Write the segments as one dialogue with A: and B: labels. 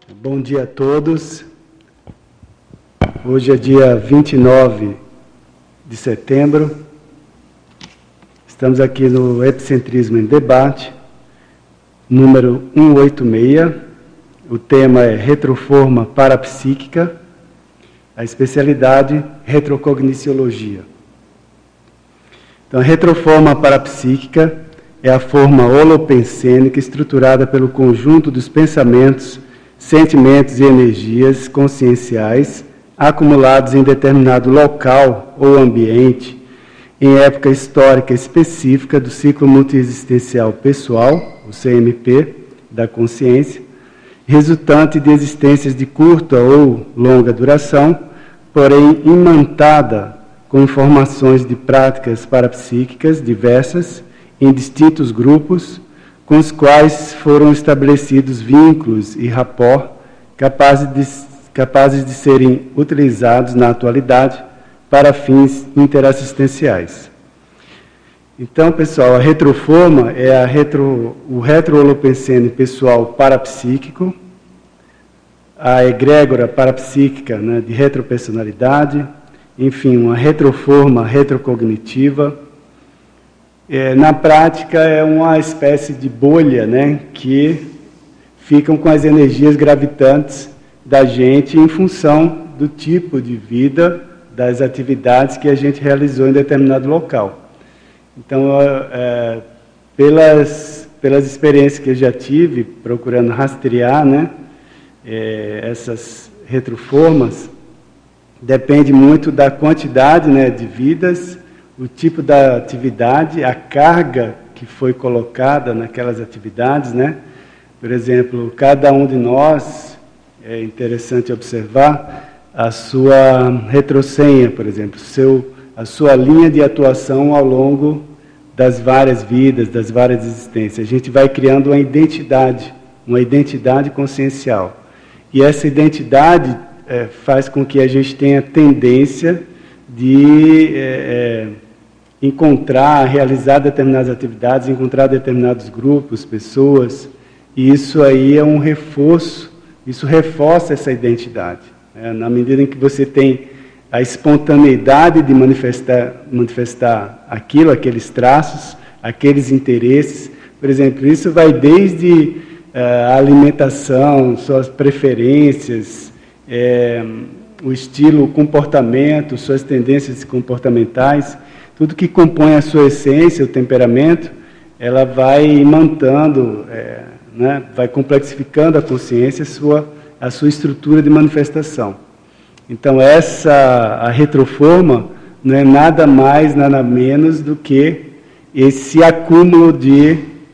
A: Bom dia a todos. Hoje é dia 29 de setembro. Estamos aqui no Epicentrismo em Debate, número 186. O tema é Retroforma Parapsíquica, a especialidade Retrocogniciologia. Então, a retroforma parapsíquica é a forma holopensênica estruturada pelo conjunto dos pensamentos, sentimentos e energias conscienciais acumulados em determinado local ou ambiente, em época histórica específica do ciclo multiexistencial pessoal, o CMP, da consciência, resultante de existências de curta ou longa duração, porém imantada com informações de práticas parapsíquicas diversas, em distintos grupos, com os quais foram estabelecidos vínculos e rapport capazes de serem utilizados na atualidade para fins interassistenciais. Então, pessoal, a retroforma é o retro-holopensene pessoal parapsíquico, a egrégora parapsíquica, né, de retropersonalidade, enfim, uma retroforma retrocognitiva. Na prática, é uma espécie de bolha, né, que ficam com as energias gravitantes da gente em função do tipo de vida, das atividades que a gente realizou em determinado local. Então, pelas experiências que eu já tive, procurando rastrear, né, essas retroformas, depende muito da quantidade, né, de vidas, o tipo da atividade, a carga que foi colocada naquelas atividades, né? Por exemplo, cada um de nós, é interessante observar a sua retrosenha, por exemplo, a sua linha de atuação ao longo das várias vidas, das várias existências. A gente vai criando uma identidade consciencial. E essa identidade faz com que a gente tenha tendência de realizar determinadas atividades, encontrar determinados grupos, pessoas, e isso aí é um reforço, isso reforça essa identidade. Na medida em que você tem a espontaneidade de manifestar aqueles traços, aqueles interesses. Por exemplo, isso vai desde a alimentação, suas preferências, o estilo, o comportamento, suas tendências comportamentais, tudo que compõe a sua essência, o temperamento, ela vai imantando, né, vai complexificando a consciência, a sua estrutura de manifestação. Então, a retroforma não é nada mais, nada menos do que esse acúmulo de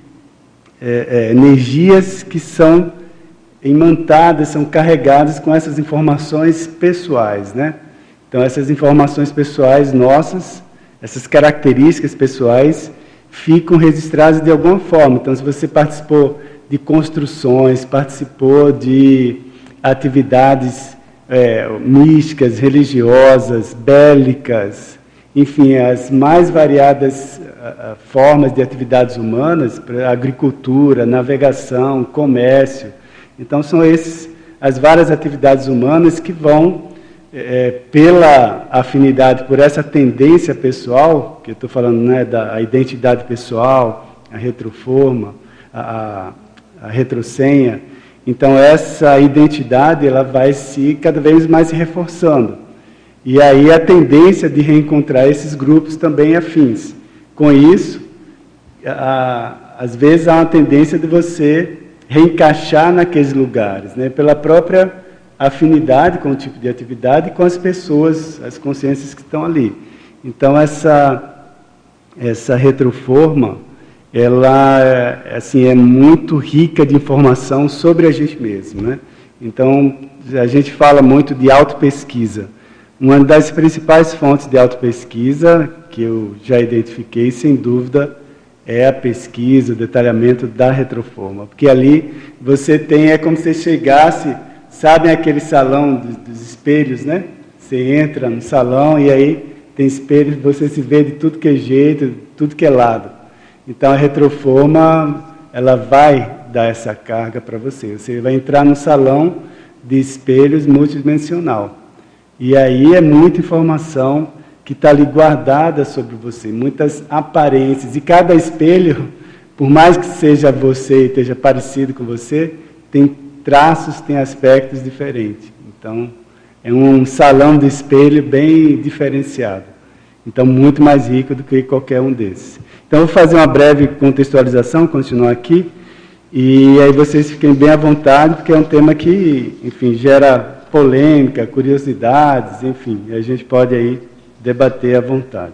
A: energias que são imantadas, são carregadas com essas informações pessoais, né? Então, essas informações pessoais nossas, essas características pessoais, ficam registradas de alguma forma. Então, se você participou de construções, participou de atividades místicas, religiosas, bélicas, enfim, as mais variadas formas de atividades humanas, agricultura, navegação, comércio. Então, são as várias atividades humanas que vão, pela afinidade, por essa tendência pessoal, que eu estou falando, né, da identidade pessoal, a retroforma, a retrosenha. Então, essa identidade ela vai cada vez mais se reforçando. E aí a tendência de reencontrar esses grupos também afins. Com isso, às vezes há uma tendência de você reencaixar naqueles lugares, né, pela própria afinidade com o tipo de atividade e com as pessoas, as consciências que estão ali. Então, essa retroforma, ela é muito rica de informação sobre a gente mesmo, né? Então, a gente fala muito de autopesquisa. Uma das principais fontes de autopesquisa, que eu já identifiquei, sem dúvida, é a pesquisa, o detalhamento da retroforma. Porque ali você tem, é como se você chegasse, sabem aquele salão dos espelhos, né? Você entra no salão e aí tem espelhos, você se vê de tudo que é jeito, de tudo que é lado. Então, a retroforma, ela vai dar essa carga para você. Você vai entrar no salão de espelhos multidimensional. E aí é muita informação que está ali guardada sobre você, muitas aparências. E cada espelho, por mais que seja você e esteja parecido com você, tem traços, tem aspectos diferentes. Então, é um salão de espelho bem diferenciado. Então, muito mais rico do que qualquer um desses. Então, eu vou fazer uma breve contextualização, continuar aqui, e aí vocês fiquem bem à vontade, porque é um tema que, enfim, gera polêmica, curiosidades, enfim, a gente pode aí debater à vontade.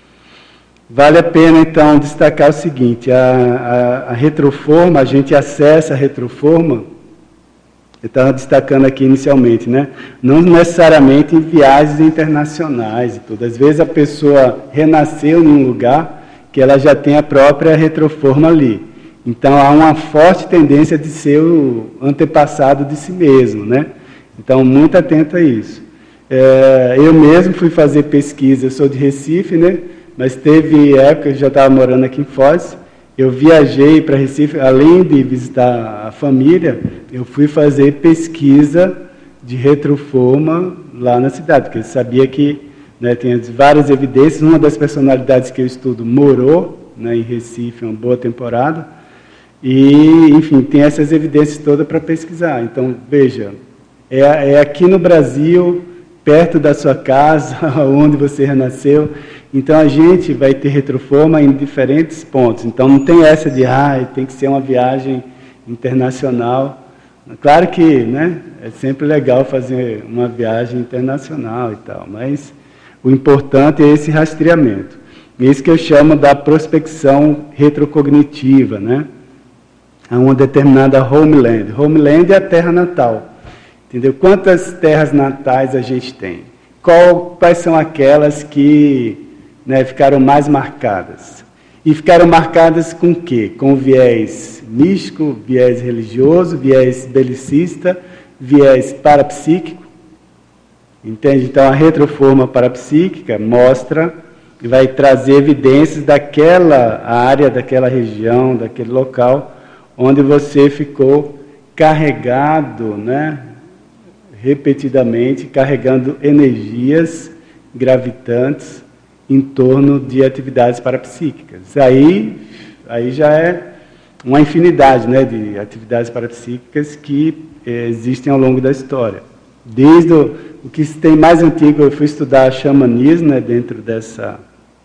A: Vale a pena, então, destacar o seguinte, a retroforma, a gente acessa a retroforma, eu estava destacando aqui inicialmente, né? Não necessariamente em viagens internacionais e tudo. Às vezes a pessoa renasceu em um lugar que ela já tem a própria retroforma ali. Então há uma forte tendência de ser o antepassado de si mesmo, né? Então, muito atento a isso. Eu mesmo fui fazer pesquisa, eu sou de Recife, né? Mas teve época que eu já estava morando aqui em Foz, eu viajei para Recife, além de visitar a família, eu fui fazer pesquisa de retroforma lá na cidade, porque eu sabia que, né, tem várias evidências. Uma das personalidades que eu estudo morou, né, em Recife uma boa temporada, e, enfim, tem essas evidências todas para pesquisar. Então, veja, é aqui no Brasil, perto da sua casa, onde você renasceu. Então, a gente vai ter retroforma em diferentes pontos. Então, não tem essa de, tem que ser uma viagem internacional. Claro que, né, é sempre legal fazer uma viagem internacional e tal, mas o importante é esse rastreamento. Isso que eu chamo da prospecção retrocognitiva, né? A uma determinada homeland. Homeland é a terra natal. Entendeu? Quantas terras natais a gente tem? Quais são aquelas que, né, ficaram mais marcadas? E ficaram marcadas com o quê? Com viés místico, viés religioso, viés belicista, viés parapsíquico. Entende? Então, a retroforma parapsíquica mostra e vai trazer evidências daquela área, daquela região, daquele local, onde você ficou carregado, né, repetidamente, carregando energias gravitantes em torno de atividades parapsíquicas. Aí já é uma infinidade, né, de atividades parapsíquicas que existem ao longo da história. Desde o que se tem mais antigo, eu fui estudar xamanismo, né, dentro dessa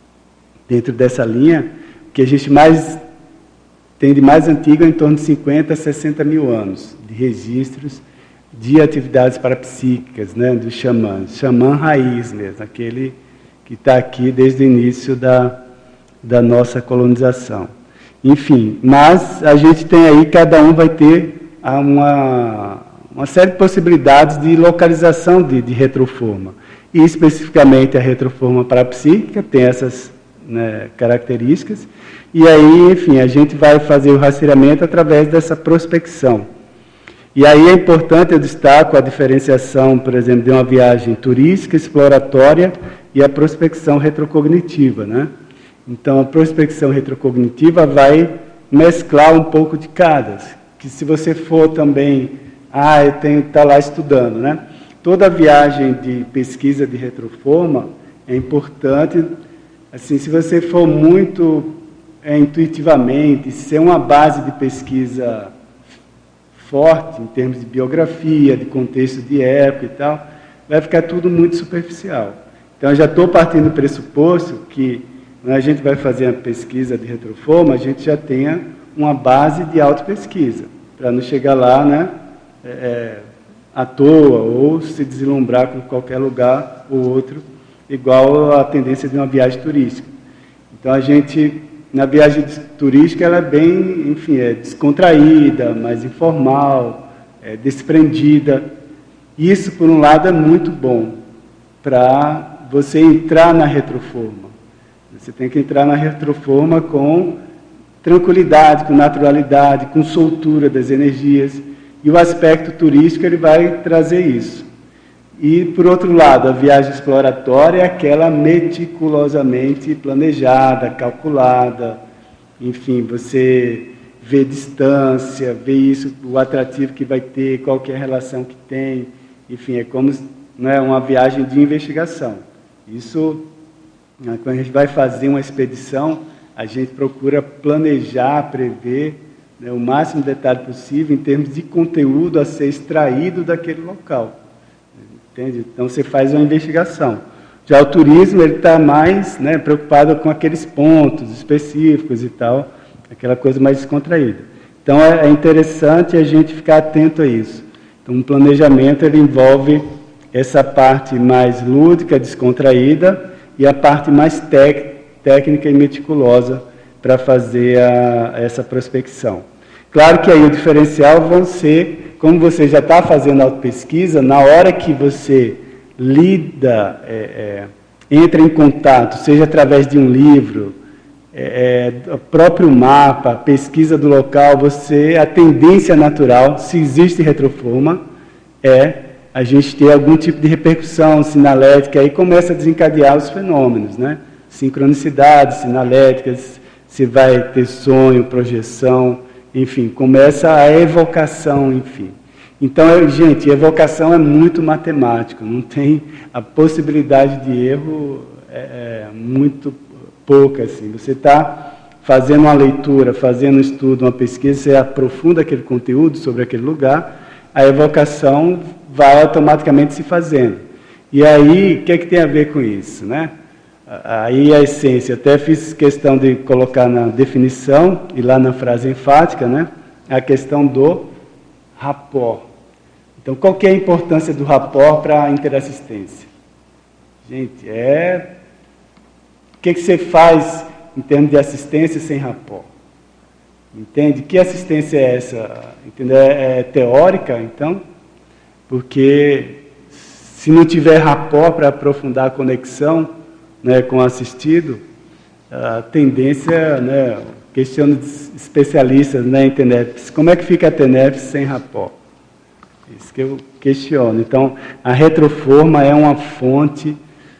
A: linha, o que a gente mais tem de mais antigo é em torno de 50 a 60 mil anos de registros de atividades parapsíquicas, né, dos xamãs. Xamã raiz mesmo, aquele que está aqui desde o início da nossa colonização. Enfim, mas a gente tem aí, cada um vai ter uma série de possibilidades de localização de retroforma. E especificamente a retroforma parapsíquica tem essas, né, características. E aí, enfim, a gente vai fazer o rastreamento através dessa prospecção. E aí é importante, eu destaco a diferenciação, por exemplo, de uma viagem turística, exploratória e a prospecção retrocognitiva, né? Então, a prospecção retrocognitiva vai mesclar um pouco de cada. Que se você for também, eu tenho que estar lá estudando, né? Toda viagem de pesquisa de retroforma é importante, assim, se você for muito intuitivamente, ser uma base de pesquisa forte, em termos de biografia, de contexto de época e tal, vai ficar tudo muito superficial. Então, eu já estou partindo do pressuposto que, quando a gente vai fazer a pesquisa de retroforma, a gente já tenha uma base de autopesquisa, para não chegar lá, né, à toa, ou se deslumbrar com qualquer lugar ou outro, igual a tendência de uma viagem turística. Então, a gente, na viagem turística, ela é bem, enfim, descontraída, mais informal, desprendida. Isso, por um lado, é muito bom para você entrar na retroforma. Você tem que entrar na retroforma com tranquilidade, com naturalidade, com soltura das energias. E o aspecto turístico, ele vai trazer isso. E, por outro lado, a viagem exploratória é aquela meticulosamente planejada, calculada. Enfim, você ver distância, ver isso, o atrativo que vai ter, qual que é a relação que tem, enfim, é como, né, uma viagem de investigação. Isso, né, quando a gente vai fazer uma expedição, a gente procura planejar, prever, né, o máximo de detalhe possível em termos de conteúdo a ser extraído daquele local. Entende? Então você faz uma investigação. Já o turismo, ele está mais, né, preocupado com aqueles pontos específicos e tal, aquela coisa mais descontraída. Então é interessante a gente ficar atento a isso. Então o planejamento, ele envolve essa parte mais lúdica, descontraída, e a parte mais técnica e meticulosa para fazer essa prospecção. Claro que aí o diferencial vão ser, como você já está fazendo autopesquisa, na hora que você lida, entra em contato, seja através de um livro, o próprio mapa, pesquisa do local, a tendência natural, se existe retroforma, a gente ter algum tipo de repercussão sinalética, aí começa a desencadear os fenômenos, né? Sincronicidades sinaléticas, se vai ter sonho, projeção, enfim, começa a evocação, enfim. Então, gente, evocação é muito matemático, não tem a possibilidade de erro, muito pouca, assim. Você está fazendo uma leitura, fazendo um estudo, uma pesquisa, você aprofunda aquele conteúdo sobre aquele lugar, a evocação vai automaticamente se fazendo. E aí, o que é que tem a ver com isso, né? Aí a essência, até fiz questão de colocar na definição, e lá na frase enfática, né? A questão do rapport. Então, qual que é a importância do rapport para a interassistência? Gente, o que você faz em termos de assistência sem rapport? Entende? Que assistência é essa? Entendeu? É teórica, então? Porque se não tiver rapport para aprofundar a conexão, né, com o assistido, a tendência, né, questiono de especialistas, né, em TENEPS, como é que fica a TENEPS sem rapport? Isso que eu questiono. Então, a retroforma é uma fonte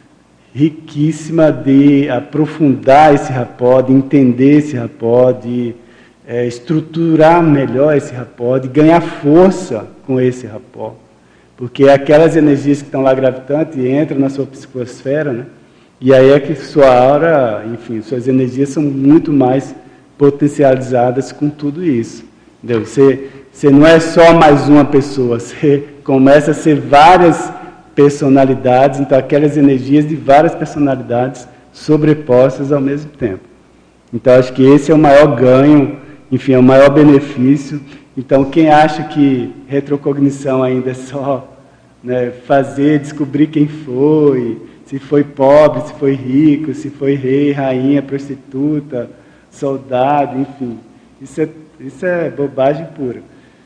A: riquíssima de aprofundar esse rapport, de entender esse rapport, de estruturar melhor esse rapport, de ganhar força com esse rapport. Porque aquelas energias que estão lá gravitantes entram na sua psicosfera, né? E aí é que sua aura, enfim, suas energias são muito mais potencializadas com tudo isso. Entendeu? Você não é só mais uma pessoa, você começa a ser várias personalidades, então aquelas energias de várias personalidades sobrepostas ao mesmo tempo. Então acho que esse é o maior ganho, enfim, é o maior benefício. Então quem acha que retrocognição ainda é só, né, descobrir quem foi, se foi pobre, se foi rico, se foi rei, rainha, prostituta, soldado, enfim. Isso é bobagem pura.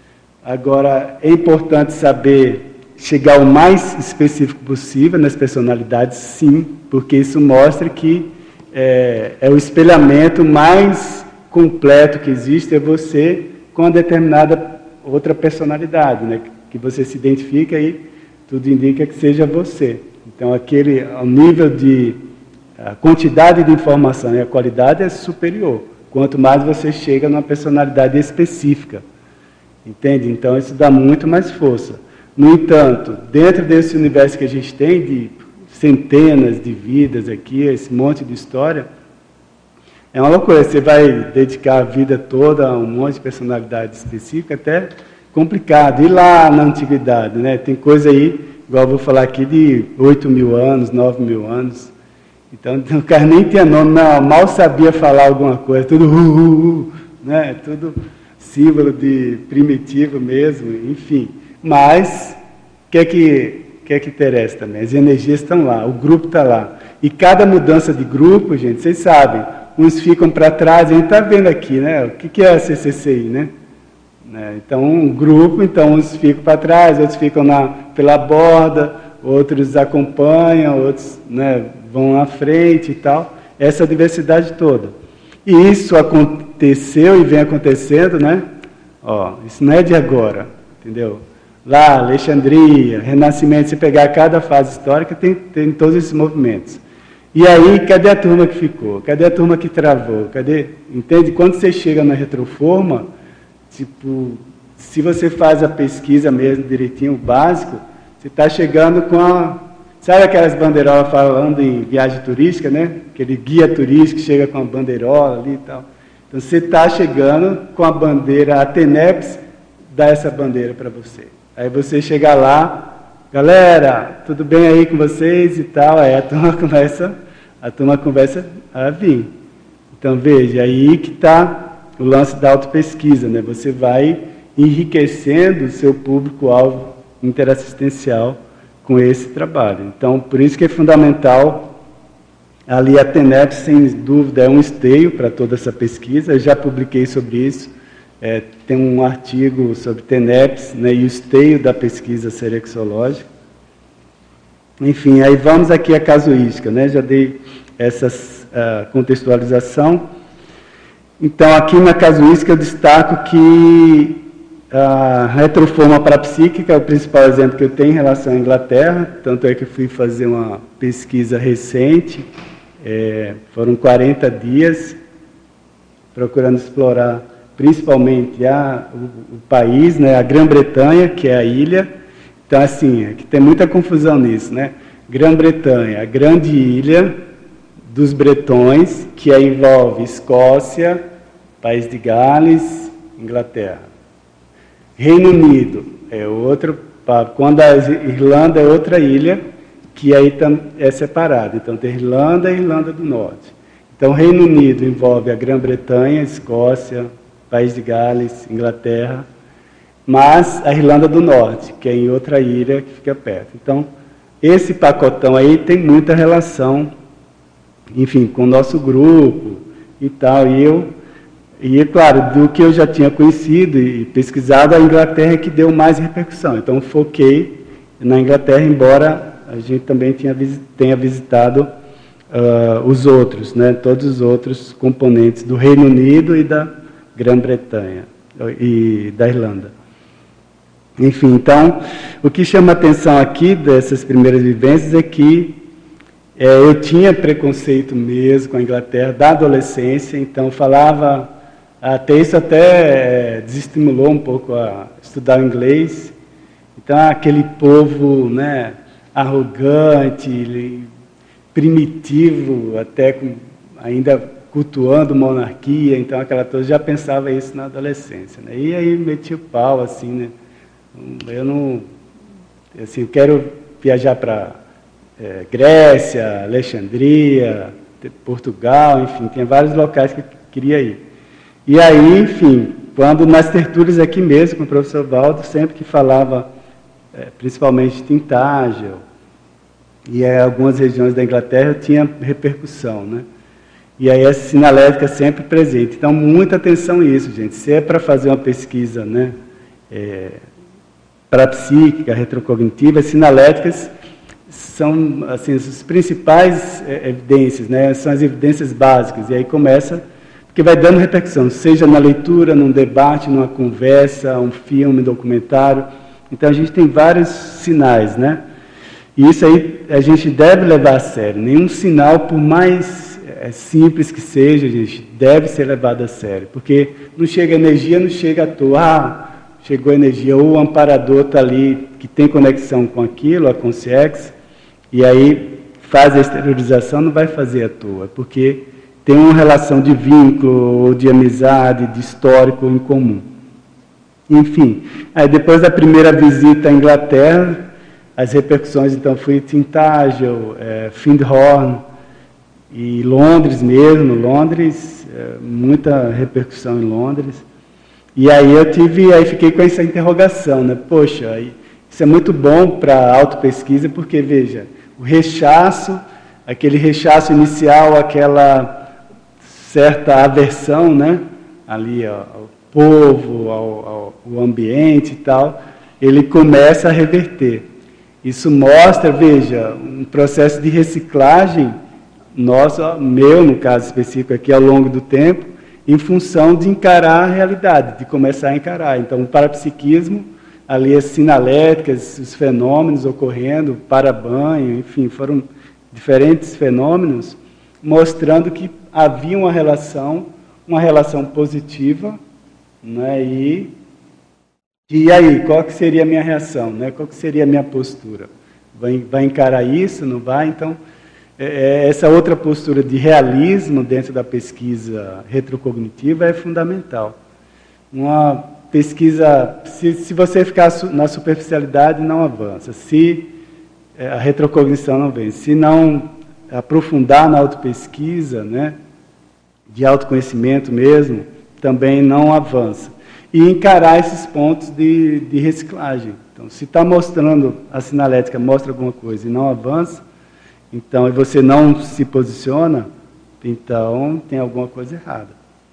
A: Agora, é importante saber chegar o mais específico possível nas personalidades, sim, porque isso mostra que é o espelhamento mais completo que existe, é você com uma determinada outra personalidade, né, que você se identifica e tudo indica que seja você. Então, o nível a quantidade de informação e a qualidade é superior, quanto mais você chega numa personalidade específica. Entende? Então, isso dá muito mais força. No entanto, dentro desse universo que a gente tem, de centenas de vidas aqui, esse monte de história, é uma loucura. Você vai dedicar a vida toda a um monte de personalidade específica, até complicado. E lá na antiguidade, né? Tem coisa aí, igual eu vou falar aqui, de 8.000 anos, 9.000 anos. Então, o cara nem tinha nome, não, mal sabia falar alguma coisa, tudo né? Tudo símbolo de primitivo mesmo, enfim. Mas, o que é que interessa também? As energias estão lá, o grupo está lá. E cada mudança de grupo, gente, vocês sabem, uns ficam para trás, a gente está vendo aqui, né? O que é a CCCI, né? Então, um grupo, então uns ficam para trás, outros ficam pela borda, outros acompanham, outros, né, vão à frente e tal. Essa diversidade toda. E isso aconteceu e vem acontecendo, né? Isso não é de agora, entendeu? Lá, Alexandria, Renascimento, se pegar cada fase histórica, tem todos esses movimentos. E aí, cadê a turma que ficou? Cadê a turma que travou? Cadê? Entende? Quando você chega na retroforma, tipo, se você faz a pesquisa mesmo direitinho, o básico, você está chegando com a... Sabe aquelas bandeirolas falando em viagem turística, né? Aquele guia turístico que chega com a bandeirola ali e tal. Então, você está chegando com a bandeira, a TENEPS dá essa bandeira para você. Aí você chega lá, galera, tudo bem aí com vocês e tal? Aí a turma começa a vir. Então, veja, aí que está o lance da autopesquisa, né? Você vai enriquecendo o seu público-alvo interassistencial com esse trabalho. Então, por isso que é fundamental, ali a TENEPS, sem dúvida, é um esteio para toda essa pesquisa. Eu já publiquei sobre isso, tem um artigo sobre TENEPS, né, e o esteio da pesquisa serexológica. Enfim, aí vamos aqui à casuística, né? Já dei essa contextualização. Então, aqui na casuística eu destaco que a retroforma parapsíquica é o principal exemplo que eu tenho em relação à Inglaterra, tanto é que eu fui fazer uma pesquisa recente, foram 40 dias, procurando explorar principalmente o país, né, a Grã-Bretanha, que é a ilha. Então, assim, aqui tem muita confusão nisso, né? Grã-Bretanha, a grande ilha dos bretões, que envolve Escócia, País de Gales, Inglaterra. Reino Unido é outro, quando a Irlanda é outra ilha, que aí é separada. Então, tem Irlanda e Irlanda do Norte. Então, Reino Unido envolve a Grã-Bretanha, Escócia, País de Gales, Inglaterra, mas a Irlanda do Norte, que é em outra ilha que fica perto. Então, esse pacotão aí tem muita relação, enfim, com o nosso grupo e tal. E, claro, do que eu já tinha conhecido e pesquisado, a Inglaterra é que deu mais repercussão. Então, foquei na Inglaterra, embora a gente também tenha visitado os outros, né, todos os outros componentes do Reino Unido e da Grã-Bretanha e da Irlanda. Enfim, então, o que chama atenção aqui dessas primeiras vivências é que eu tinha preconceito mesmo com a Inglaterra da adolescência, então falava... isso até desestimulou um pouco a estudar o inglês. Então, aquele povo, né, arrogante, primitivo, até ainda cultuando monarquia, então aquela coisa, já pensava isso na adolescência, né? E aí meti o pau, assim, né? Eu não... Assim, eu quero viajar para Grécia, Alexandria, Portugal, enfim, tem vários locais que eu queria ir. E aí, enfim, quando nas tertúlias aqui mesmo, com o professor Valdo, sempre que falava, principalmente de Tintagel, e algumas regiões da Inglaterra, eu tinha repercussão, né? E aí essa sinalética sempre presente. Então, muita atenção nisso, gente. Se é para fazer uma pesquisa, né, parapsíquica, retrocognitiva, as sinaléticas são, assim, as principais evidências, né? São as evidências básicas. E aí começa... que vai dando repercussão, seja na leitura, num debate, numa conversa, um filme, um documentário. Então, a gente tem vários sinais, né? E isso aí a gente deve levar a sério. Nenhum sinal, por mais simples que seja, gente, deve ser levado a sério. Porque não chega energia, não chega à toa. Chegou energia, ou o amparador está ali, que tem conexão com aquilo, a consciência, e aí faz a exteriorização, não vai fazer à toa, porque... tem uma relação de vínculo, de amizade, de histórico em comum. Enfim, aí depois da primeira visita à Inglaterra, as repercussões, então, fui Tintagel, Findhorn, e Londres mesmo, muita repercussão em Londres. E aí aí fiquei com essa interrogação, né? Poxa, isso é muito bom para a autopesquisa, porque, veja, o rechaço, aquele rechaço inicial, aquela... certa aversão, né, ali ao povo, ao ambiente e tal, ele começa a reverter. Isso mostra, veja, um processo de reciclagem nosso, meu, no caso específico aqui, ao longo do tempo, em função de encarar a realidade, de começar a encarar. Então, o parapsiquismo, ali as sinaléticas, os fenômenos ocorrendo, para-banho, enfim, foram diferentes fenômenos, mostrando que havia uma relação positiva, né? E aí, qual que seria a minha reação, né? Qual que seria a minha postura? Vai encarar isso, não vai? Então, essa outra postura de realismo dentro da pesquisa retrocognitiva é fundamental. Uma pesquisa, se você ficar na superficialidade, não avança. Se a retrocognição não vem, se não aprofundar na autopesquisa, né, de autoconhecimento mesmo, também não avança. E encarar esses pontos de reciclagem. Então, se está mostrando, a sinalética mostra alguma coisa e não avança, então, e você não se posiciona, então tem alguma coisa errada.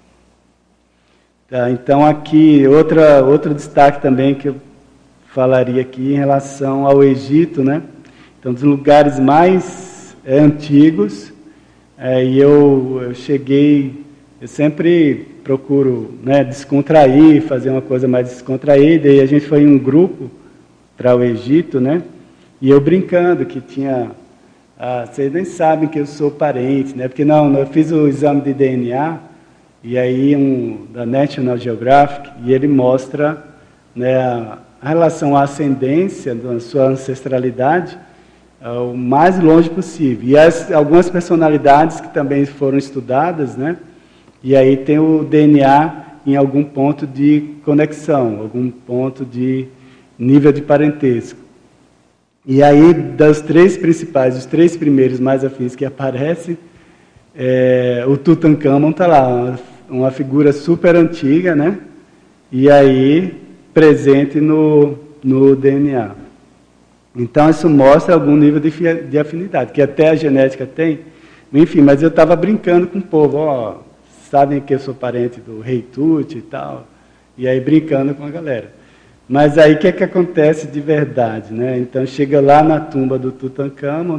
A: Tá, então, aqui, outro destaque também que eu falaria aqui em relação ao Egito, né? Então, dos lugares mais antigos, e eu sempre procuro, né, descontrair, fazer uma coisa mais descontraída, e a gente foi em um grupo para o Egito, né? E eu brincando que tinha... vocês nem sabem que eu sou parente, né? Porque eu fiz o exame de DNA, e aí da National Geographic, e ele mostra, né, a relação à ascendência da sua ancestralidade o mais longe possível. E algumas personalidades que também foram estudadas, né? E aí tem o DNA em algum ponto de conexão, algum ponto de nível de parentesco. E aí, dos três principais, os três primeiros mais afins que aparecem, o Tutankhamon está lá, uma figura super antiga, né? E aí, presente no DNA. Então, isso mostra algum nível de afinidade, que até a genética tem. Enfim, mas eu estava brincando com o povo, sabem que eu sou parente do rei Tut e tal, e aí brincando com a galera. Mas aí o que acontece de verdade, né? Então chega lá na tumba do Tutankhamon,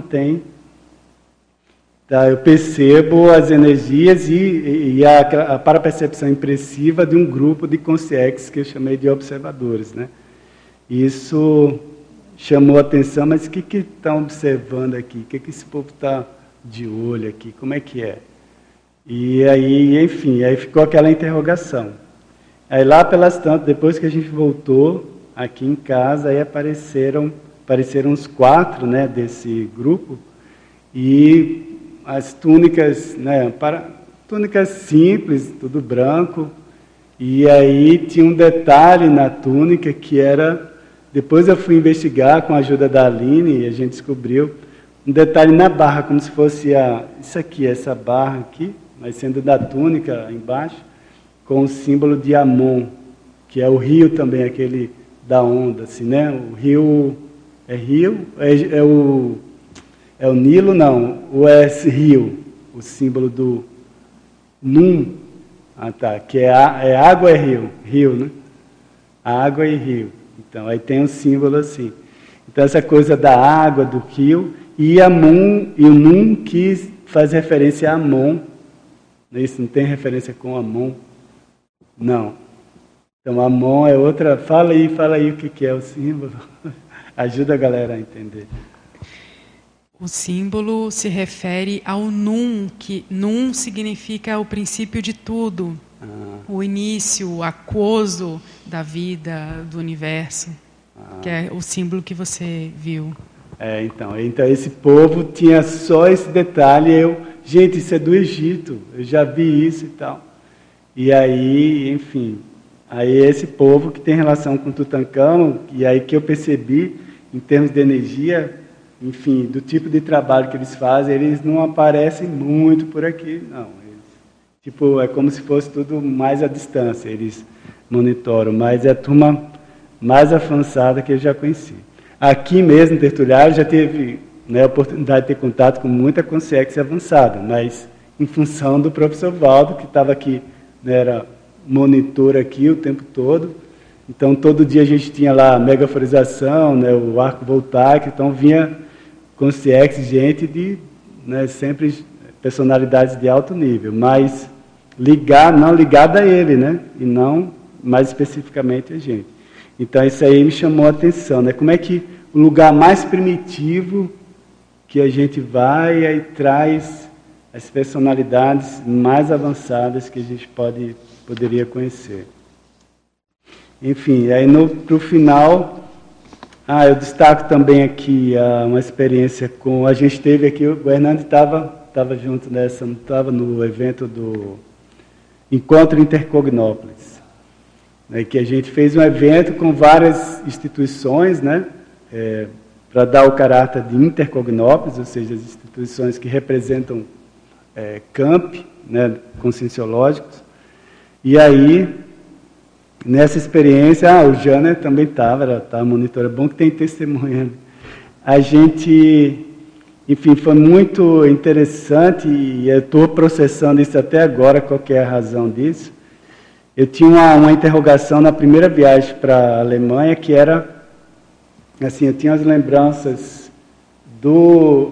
A: eu percebo as energias e a parapercepção impressiva de um grupo de consciências que eu chamei de observadores, né? Isso chamou a atenção, mas o que estão observando aqui? O que esse povo está de olho aqui? Como é que é? E aí, enfim, aí ficou aquela interrogação. Aí lá pelas tantas, depois que a gente voltou aqui em casa, aí apareceram uns 4, né, desse grupo, e as túnicas, né, túnicas simples, tudo branco, e aí tinha um detalhe na túnica que era, depois eu fui investigar com a ajuda da Aline, e a gente descobriu um detalhe na barra, como se fosse isso aqui, essa barra aqui, mas sendo da túnica embaixo, com o símbolo de Amon, que é o rio também, aquele da onda, assim, né? O rio... É o Nilo, não. Ou é esse rio, o símbolo do Num. Que é água e rio. Rio, né? Água e rio. Então, aí tem um símbolo assim. Então, essa coisa da água, do rio, e Amon, e o Num, que faz referência a Amon. Isso não tem referência com Amon. Não. Então, Amon é outra... Fala aí o que é o símbolo. Ajuda a galera a entender.
B: O símbolo se refere ao Num, que Num significa o princípio de tudo. O início, o aquoso da vida, do universo. Que é o símbolo que você viu.
A: Então esse povo tinha só esse detalhe. Gente, isso é do Egito. Eu já vi isso e tal. E aí, enfim, aí esse povo que tem relação com Tutankhamon, e aí que eu percebi, em termos de energia, enfim, do tipo de trabalho que eles fazem, eles não aparecem muito por aqui, não. É como se fosse tudo mais à distância, eles monitoram, mas é a turma mais avançada que eu já conheci. Aqui mesmo, em Tertulliário, já teve, né, a oportunidade de ter contato com muita consciência avançada, mas em função do professor Valdo, que estava aqui, era monitor aqui o tempo todo, então todo dia a gente tinha lá a megaforização, né, o arco voltaico, então vinha consciência, gente de, né, sempre personalidades de alto nível, mas não ligada a ele, né, e não mais especificamente a gente. Então isso aí me chamou a atenção, né, como é que o lugar mais primitivo que a gente vai e traz as personalidades mais avançadas que a gente poderia conhecer. Enfim, aí para o final, eu destaco também aqui uma experiência com... A gente teve aqui, o Hernando estava junto nessa, estava no evento do Encontro Intercognópolis, né, que a gente fez um evento com várias instituições, né, para dar o caráter de Intercognópolis, ou seja, as instituições que representam campi, né, conscienciológicos. E aí, nessa experiência, o Janer também estava monitora, bom que tem testemunha. A gente, enfim, foi muito interessante e eu estou processando isso até agora, qual que é a razão disso. Eu tinha uma interrogação na primeira viagem para a Alemanha, que era, assim, eu tinha as lembranças do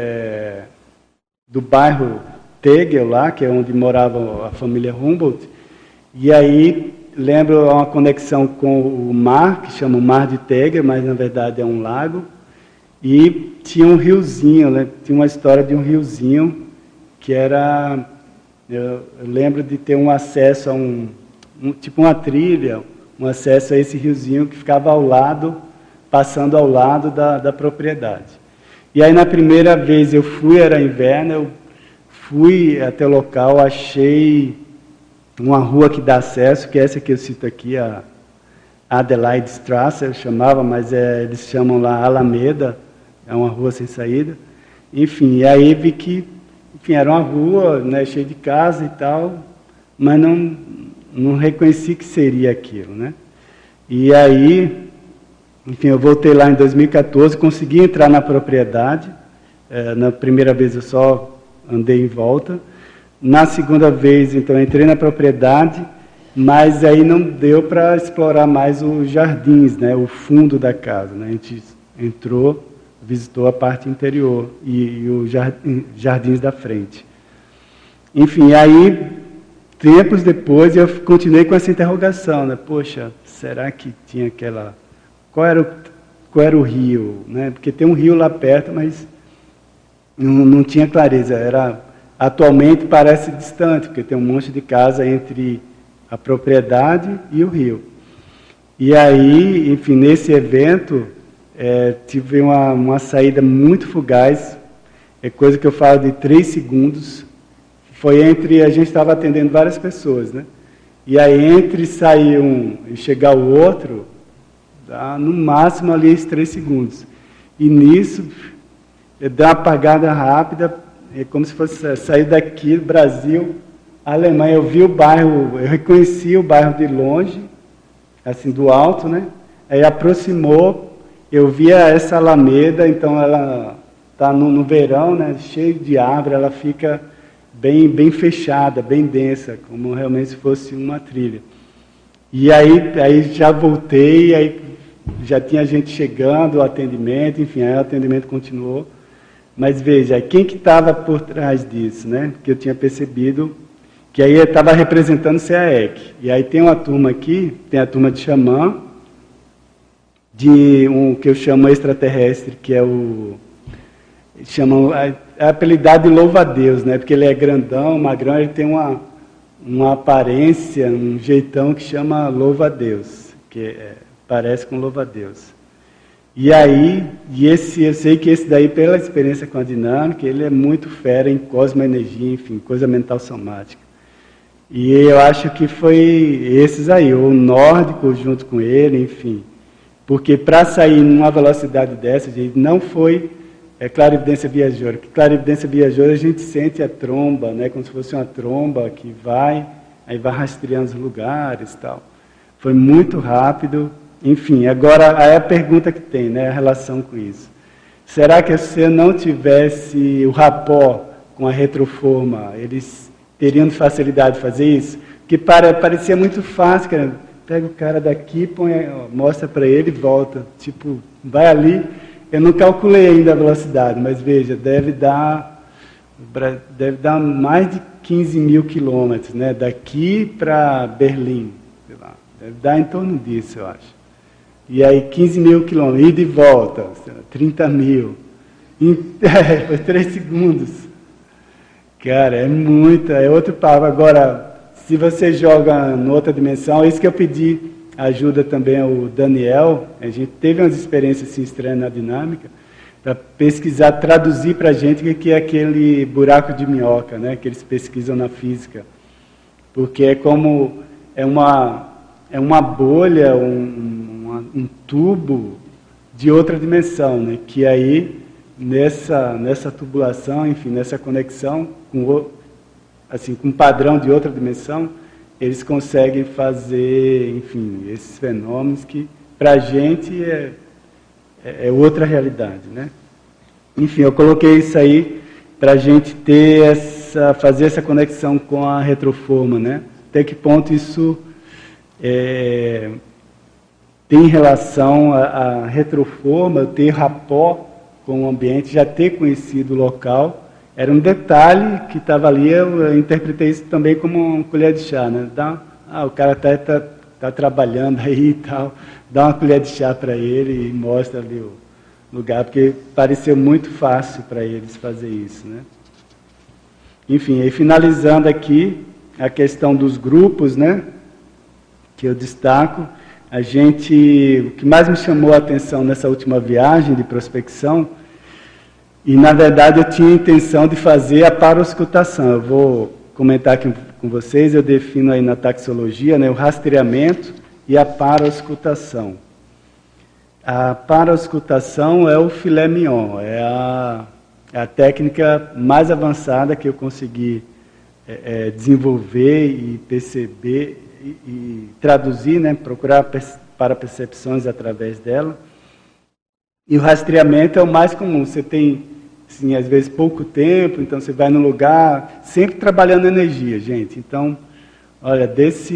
A: bairro Tegel lá, que é onde morava a família Humboldt, e aí lembro uma conexão com o mar, que chama o Mar de Tegel, mas na verdade é um lago, e tinha um riozinho, né? Tinha uma história de um riozinho que era, eu lembro de ter um acesso a tipo uma trilha, um acesso a esse riozinho que ficava ao lado, passando ao lado da propriedade. E aí na primeira vez eu fui, era inverno, eu fui até o local, achei uma rua que dá acesso, que é essa que eu cito aqui, a Adelaide Strasse, eu chamava, mas eles chamam lá Alameda, é uma rua sem saída. Enfim, e aí vi que, enfim, era uma rua, né, cheia de casa e tal, mas não reconheci que seria aquilo, né? E aí, enfim, eu voltei lá em 2014, consegui entrar na propriedade. Na primeira vez eu só andei em volta. Na segunda vez, então, entrei na propriedade, mas aí não deu para explorar mais os jardins, né, o fundo da casa, né? A gente entrou, visitou a parte interior e os jardins da frente. Enfim, aí, tempos depois, eu continuei com essa interrogação, né? Poxa, será que tinha aquela... Qual era o rio, né? Porque tem um rio lá perto, mas não tinha clareza. Atualmente parece distante, porque tem um monte de casa entre a propriedade e o rio. E aí, enfim, nesse evento, tive uma saída muito fugaz, coisa que eu falo de 3 segundos, foi a gente estava atendendo várias pessoas, né? E aí, entre sair um e chegar o outro, dá no máximo ali esses 3 segundos. E nisso, deu uma apagada rápida, é como se fosse sair daqui do Brasil, Alemanha. Eu vi o bairro, eu reconheci o bairro de longe, assim, do alto, né? Aí aproximou, eu via essa alameda, então ela está no verão, né? Cheio de árvore, ela fica bem fechada, bem densa, como realmente se fosse uma trilha. E aí já voltei, aí já tinha gente chegando, o atendimento, enfim, aí o atendimento continuou. Mas veja, quem que estava por trás disso, né? Que eu tinha percebido que aí estava representando o CAEC. E aí tem uma turma aqui, tem a turma de xamã, de um que eu chamo extraterrestre, que é chamam apelidado de louva-a-Deus, né? Porque ele é grandão, magrão, ele tem uma aparência, um jeitão que chama louva-a-Deus, que parece com louva-a-Deus. E aí, eu sei que esse daí, pela experiência com a dinâmica, ele é muito fera em cosmoenergia, enfim, coisa mental somática. E eu acho que foi esses aí, o nórdico junto com ele, enfim. Porque para sair numa velocidade dessa, gente, não foi clarividência viajoura. Porque clarividência viajoura a gente sente a tromba, né, como se fosse uma tromba que aí vai rastreando os lugares e tal. Foi muito rápido. Enfim, agora aí a pergunta que tem, né, a relação com isso. Será que se eu não tivesse o rapó com a retroforma, eles teriam facilidade de fazer isso? Porque parecia muito fácil, cara. Pega o cara daqui, mostra para ele e volta. Tipo, vai ali. Eu não calculei ainda a velocidade, mas veja, deve dar mais de 15 mil quilômetros, né, daqui para Berlim. Sei lá, deve dar em torno disso, eu acho. E aí 15 mil quilômetros, ida e volta, 30 mil. Foi 3 segundos. Cara, é muito, é outro papo. Agora, se você joga em outra dimensão, é isso que eu pedi ajuda também ao Daniel. A gente teve umas experiências assim, estranhas na dinâmica, para pesquisar, traduzir para a gente o que é aquele buraco de minhoca, né, que eles pesquisam na física. Porque é como, é uma bolha, um tubo de outra dimensão, né, que aí, nessa tubulação, enfim, nessa conexão com um padrão de outra dimensão, eles conseguem fazer, enfim, esses fenômenos que, para a gente, é outra realidade, né? Enfim, eu coloquei isso aí para a gente fazer essa conexão com a retroforma, né? Até que ponto isso tem relação à retroforma, ter rapport com o ambiente, já ter conhecido o local. Era um detalhe que estava ali, eu interpretei isso também como uma colher de chá, né? O cara está trabalhando aí e tal, dá uma colher de chá para ele e mostra ali o lugar, porque pareceu muito fácil para eles fazer isso, né? Enfim, aí finalizando aqui, a questão dos grupos, né? Que eu destaco, o que mais me chamou a atenção nessa última viagem de prospecção, e, na verdade, eu tinha a intenção de fazer a paroescutação. Eu vou comentar aqui com vocês, eu defino aí na taxologia, né, o rastreamento e a paroescutação. A paroescutação é o filé mignon, é a técnica mais avançada que eu consegui desenvolver e perceber e traduzir, né, procurar para percepções através dela. E o rastreamento é o mais comum. Você tem, assim, às vezes, pouco tempo, então você vai num lugar, sempre trabalhando energia, gente. Então, olha,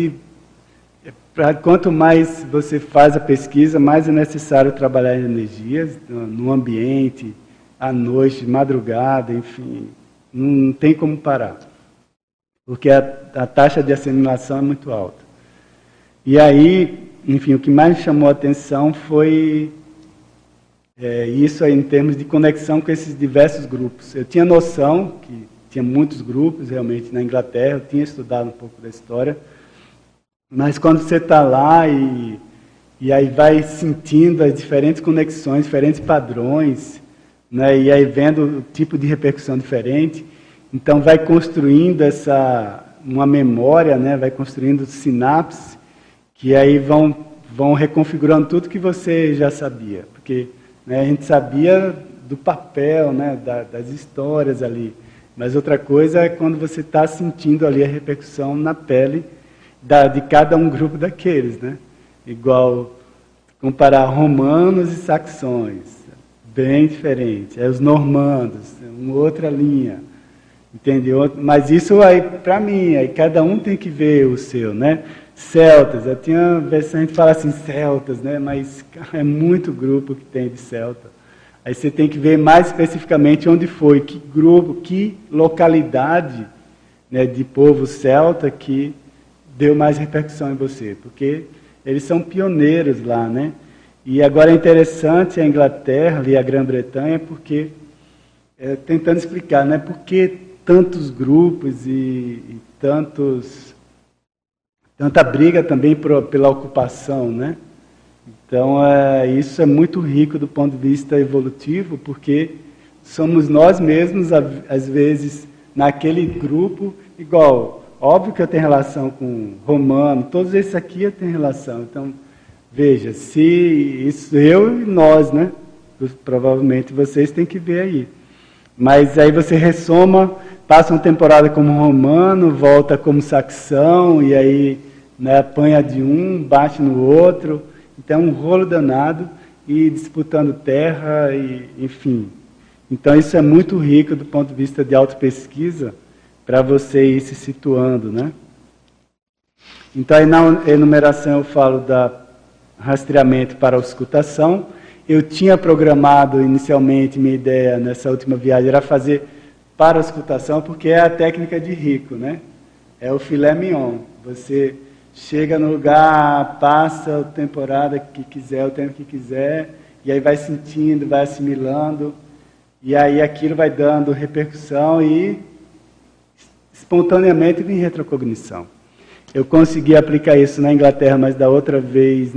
A: quanto mais você faz a pesquisa, mais é necessário trabalhar energias no ambiente, à noite, de madrugada, enfim, não tem como parar. Porque a taxa de assimilação é muito alta. E aí, enfim, o que mais me chamou a atenção foi isso aí em termos de conexão com esses diversos grupos. Eu tinha noção que tinha muitos grupos realmente na Inglaterra, eu tinha estudado um pouco da história, mas quando você está lá e aí vai sentindo as diferentes conexões, diferentes padrões, né, e aí vendo o tipo de repercussão diferente, então vai construindo uma memória, né, vai construindo sinapses, que aí vão reconfigurando tudo que você já sabia, porque a gente sabia do papel, né, das histórias ali, mas outra coisa é quando você está sentindo ali a repercussão na pele de cada um grupo daqueles, né? Igual comparar romanos e saxões, bem diferente. Os normandos, uma outra linha, entendeu? Mas isso aí, para mim, aí cada um tem que ver o seu, né? Celtas, eu tinha a versão, a gente fala assim, celtas, né? Mas é muito grupo que tem de celta. Aí você tem que ver mais especificamente onde foi, que grupo, que localidade, né, de povo celta que deu mais repercussão em você, porque eles são pioneiros lá, né? E agora é interessante a Inglaterra e a Grã-Bretanha, porque, tentando explicar, né, por que tantos grupos e tanta briga também pela ocupação, né? Então, isso é muito rico do ponto de vista evolutivo, porque somos nós mesmos, às vezes, naquele grupo, igual, óbvio que eu tenho relação com romano, todos esses aqui eu tenho relação. Então, veja, se isso eu e nós, né? Provavelmente vocês têm que ver aí. Mas aí você ressoma, passa uma temporada como romano, volta como saxão, e aí, né, apanha de um, bate no outro. Então é um rolo danado, e disputando terra, enfim. Então isso é muito rico do ponto de vista de autopesquisa, para você ir se situando, né? Então aí na enumeração eu falo da rastreamento para a auscultação. Eu tinha programado inicialmente, minha ideia nessa última viagem era fazer para a auscultação, porque é a técnica de rico, né? É o filé mignon. Você chega no lugar, passa a temporada que quiser, o tempo que quiser, e aí vai sentindo, vai assimilando, e aí aquilo vai dando repercussão e espontaneamente vem retrocognição. Eu consegui aplicar isso na Inglaterra, mas da outra vez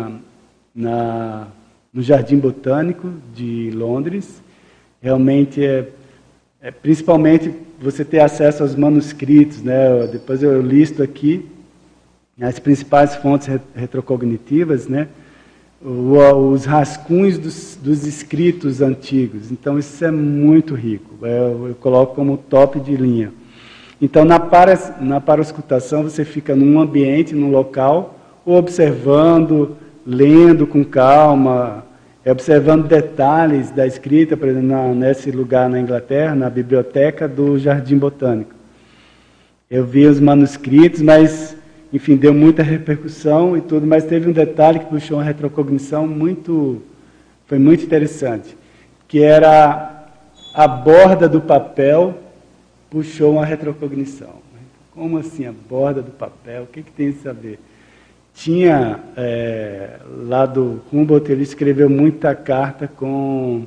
A: no Jardim Botânico de Londres. Realmente principalmente você ter acesso aos manuscritos, né? Depois eu listo aqui as principais fontes retrocognitivas, né? Os rascunhos dos escritos antigos. Então isso é muito rico. Eu coloco como top de linha. Então na paraescutação você fica num ambiente, num local, observando, lendo com calma, observando detalhes da escrita, por exemplo, nesse lugar na Inglaterra, na biblioteca do Jardim Botânico. Eu vi os manuscritos, mas, enfim, deu muita repercussão e tudo, mas teve um detalhe que puxou uma retrocognição foi muito interessante, que era a borda do papel puxou uma retrocognição. Como assim a borda do papel? O que tem a saber? Tinha, lá do Humboldt, ele escreveu muita carta com...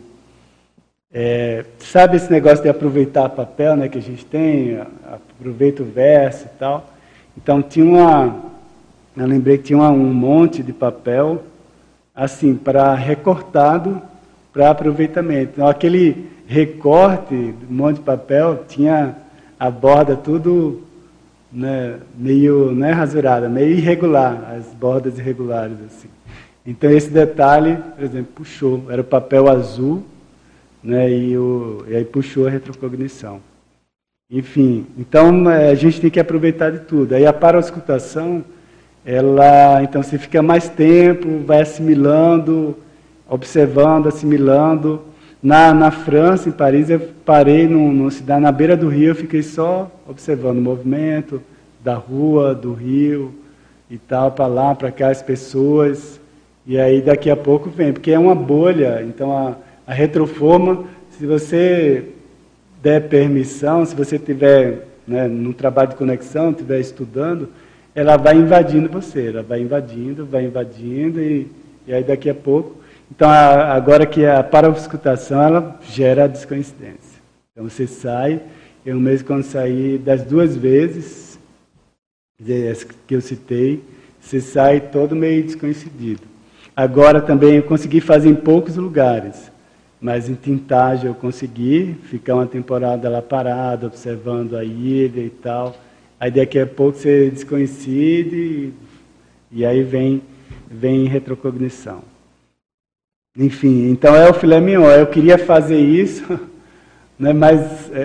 A: sabe esse negócio de aproveitar papel, né, que a gente tem? Aproveita o verso e tal. Então, eu lembrei que tinha um monte de papel, assim, para recortado, para aproveitamento. Então, aquele recorte, um monte de papel, tinha a borda tudo... né, meio, não é rasurada, meio irregular, as bordas irregulares assim. Então esse detalhe, por exemplo, puxou, era o papel azul, né, e aí puxou a retrocognição. Enfim, então a gente tem que aproveitar de tudo. Aí a paraescutação, então você fica mais tempo, vai assimilando, observando, assimilando. Na França, em Paris, eu parei numa cidade, na beira do rio, eu fiquei só observando o movimento da rua, do rio e tal, para lá, para cá, as pessoas. E aí daqui a pouco vem, porque é uma bolha, então a retroforma, se você der permissão, se você estiver, né, num trabalho de conexão, estiver estudando, ela vai invadindo você, ela vai invadindo, e aí daqui a pouco... Então, agora que a paraescutação, ela gera a descoincidência. Então, você sai, eu mesmo quando saí das 2 vezes, que eu citei, você sai todo meio descoincidido. Agora também eu consegui fazer em poucos lugares, mas em Tintagem eu consegui ficar uma temporada lá parado, observando a ilha e tal. Aí daqui a pouco você descoincide e aí vem retrocognição. Enfim, então é o filé mignon. Eu queria fazer isso, né, mas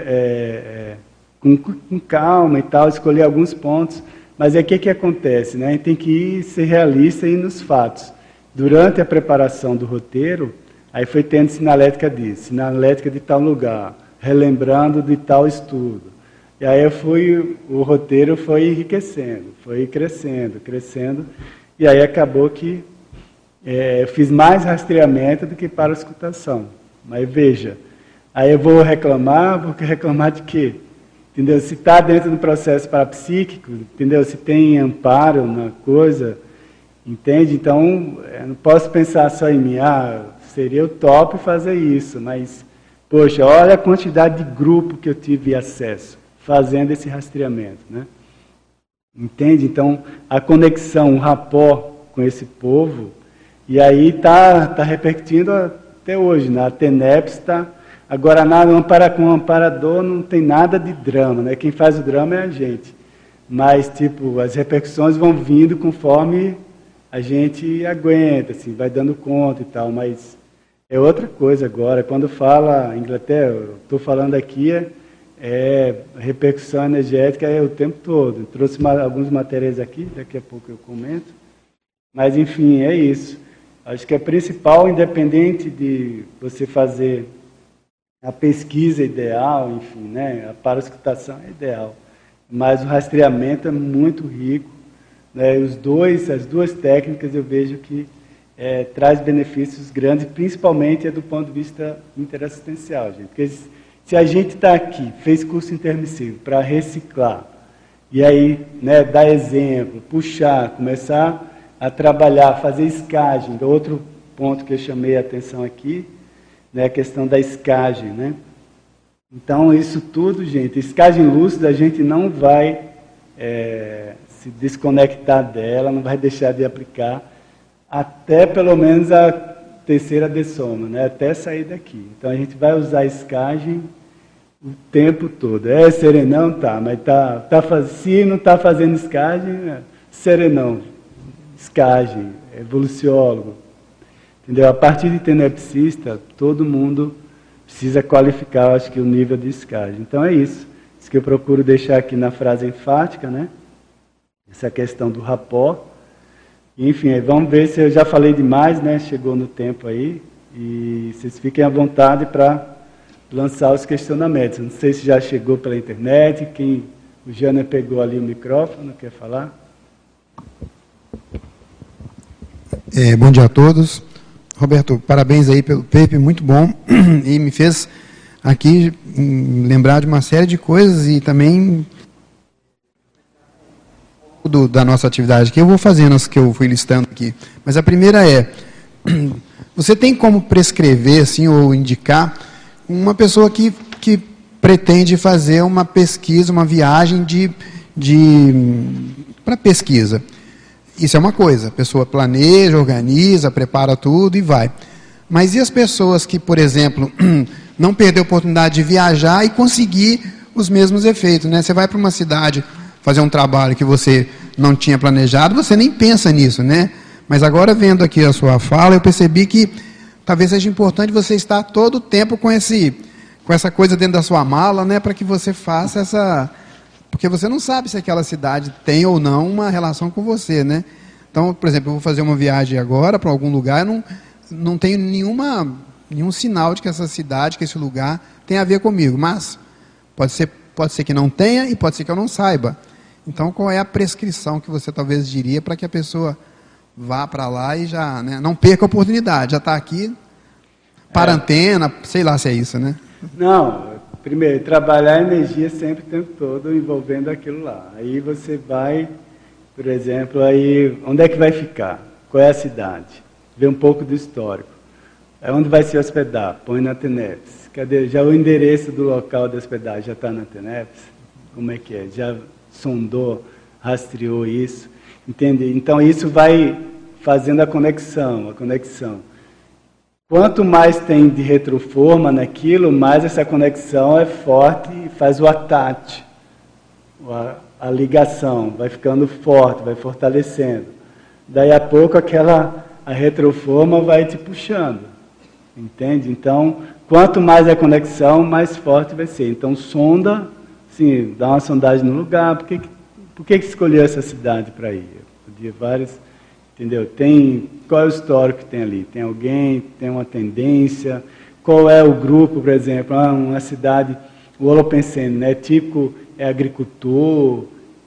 A: com calma e tal, escolher alguns pontos. Mas o que acontece? Né? A gente tem que ser realista e ir nos fatos. Durante a preparação do roteiro, aí foi tendo sinalética disso, sinalética de tal lugar, relembrando de tal estudo. E aí o roteiro foi enriquecendo, foi crescendo, e aí acabou que eu fiz mais rastreamento do que paraescutação. Mas veja, aí eu vou reclamar de quê? Entendeu? Se está dentro do processo parapsíquico, entendeu? Se tem amparo na coisa, entende? Então, eu não posso pensar só em mim, seria o top fazer isso, mas, poxa, olha a quantidade de grupo que eu tive acesso, fazendo esse rastreamento, né? Entende? Então, a conexão, o rapport com esse povo, e aí está repercutindo até hoje, né? A TENEPS está... Agora, com o amparador não tem nada de drama, né? Quem faz o drama é a gente. Mas, tipo, as repercussões vão vindo conforme a gente aguenta, assim, vai dando conta e tal, mas é outra coisa agora. Quando fala Inglaterra, eu estou falando aqui, repercussão energética o tempo todo. Eu trouxe alguns materiais aqui, daqui a pouco eu comento. Mas, enfim, é isso. Acho que a principal, independente de você fazer a pesquisa ideal, enfim, né? A paraescutação é ideal. Mas o rastreamento é muito rico, né? As duas técnicas eu vejo que traz benefícios grandes, principalmente do ponto de vista interassistencial, gente. Porque se a gente está aqui, fez curso intermissivo para reciclar, e aí, né, dar exemplo, puxar, começar a trabalhar, fazer escagem, outro ponto que eu chamei a atenção aqui, né, a questão da escagem, né? Então, isso tudo, gente, escagem lúcida, a gente não vai se desconectar dela, não vai deixar de aplicar, até pelo menos a terceira dessoma, né, até sair daqui. Então, a gente vai usar a escagem o tempo todo. Serenão, tá, mas se não está fazendo escagem, serenão, escagem, evoluciólogo. Entendeu? A partir de tenepsista, todo mundo precisa qualificar, acho que, o nível de escagem. Então é isso. Isso que eu procuro deixar aqui na frase enfática, né? Essa questão do rapó. Enfim, aí vamos ver se eu já falei demais, né? Chegou no tempo aí. E vocês fiquem à vontade para lançar os questionamentos. Não sei se já chegou pela internet. O Jânio pegou ali o microfone, quer falar?
C: Bom dia a todos. Roberto, parabéns aí pelo paper, muito bom, e me fez aqui lembrar de uma série de coisas e também da nossa atividade, que eu vou fazendo as que eu fui listando aqui. Mas a primeira você tem como prescrever, assim, ou indicar uma pessoa que pretende fazer uma pesquisa, uma viagem para pesquisa. Isso é uma coisa, a pessoa planeja, organiza, prepara tudo e vai. Mas e as pessoas que, por exemplo, não perder a oportunidade de viajar e conseguir os mesmos efeitos, né? Você vai para uma cidade fazer um trabalho que você não tinha planejado, você nem pensa nisso, né? Mas agora, vendo aqui a sua fala, eu percebi que talvez seja importante você estar todo o tempo com essa coisa dentro da sua mala, né? Para que você faça essa... Porque você não sabe se aquela cidade tem ou não uma relação com você, né? Então, por exemplo, eu vou fazer uma viagem agora para algum lugar, não tenho nenhum sinal de que essa cidade, que esse lugar tem a ver comigo. Mas pode ser que não tenha e pode ser que eu não saiba. Então, qual é a prescrição que você talvez diria para que a pessoa vá para lá e já, né, não perca a oportunidade, já está aqui, para antena, sei lá se é isso, né?
A: Não, primeiro, trabalhar a energia sempre o tempo todo envolvendo aquilo lá. Aí você vai, por exemplo, aí, onde é que vai ficar? Qual é a cidade? Vê um pouco do histórico. Onde vai se hospedar? Põe na TENEPS. Cadê? Já o endereço do local de hospedagem já está na TENEPS? Como é que é? Já sondou, rastreou isso? Entende? Então isso vai fazendo a conexão. Quanto mais tem de retroforma naquilo, mais essa conexão é forte e faz o attach, a ligação, vai ficando forte, vai fortalecendo. Daí a pouco a retroforma vai te puxando, entende? Então, quanto mais a conexão, mais forte vai ser. Então, sonda, sim, dá uma sondagem no lugar. Por que escolheu essa cidade para ir? Podia várias... Entendeu? Qual é o histórico que tem ali? Tem alguém, tem uma tendência? Qual é o grupo, por exemplo? Uma cidade, o Holopensene, né? Típico, é agricultor,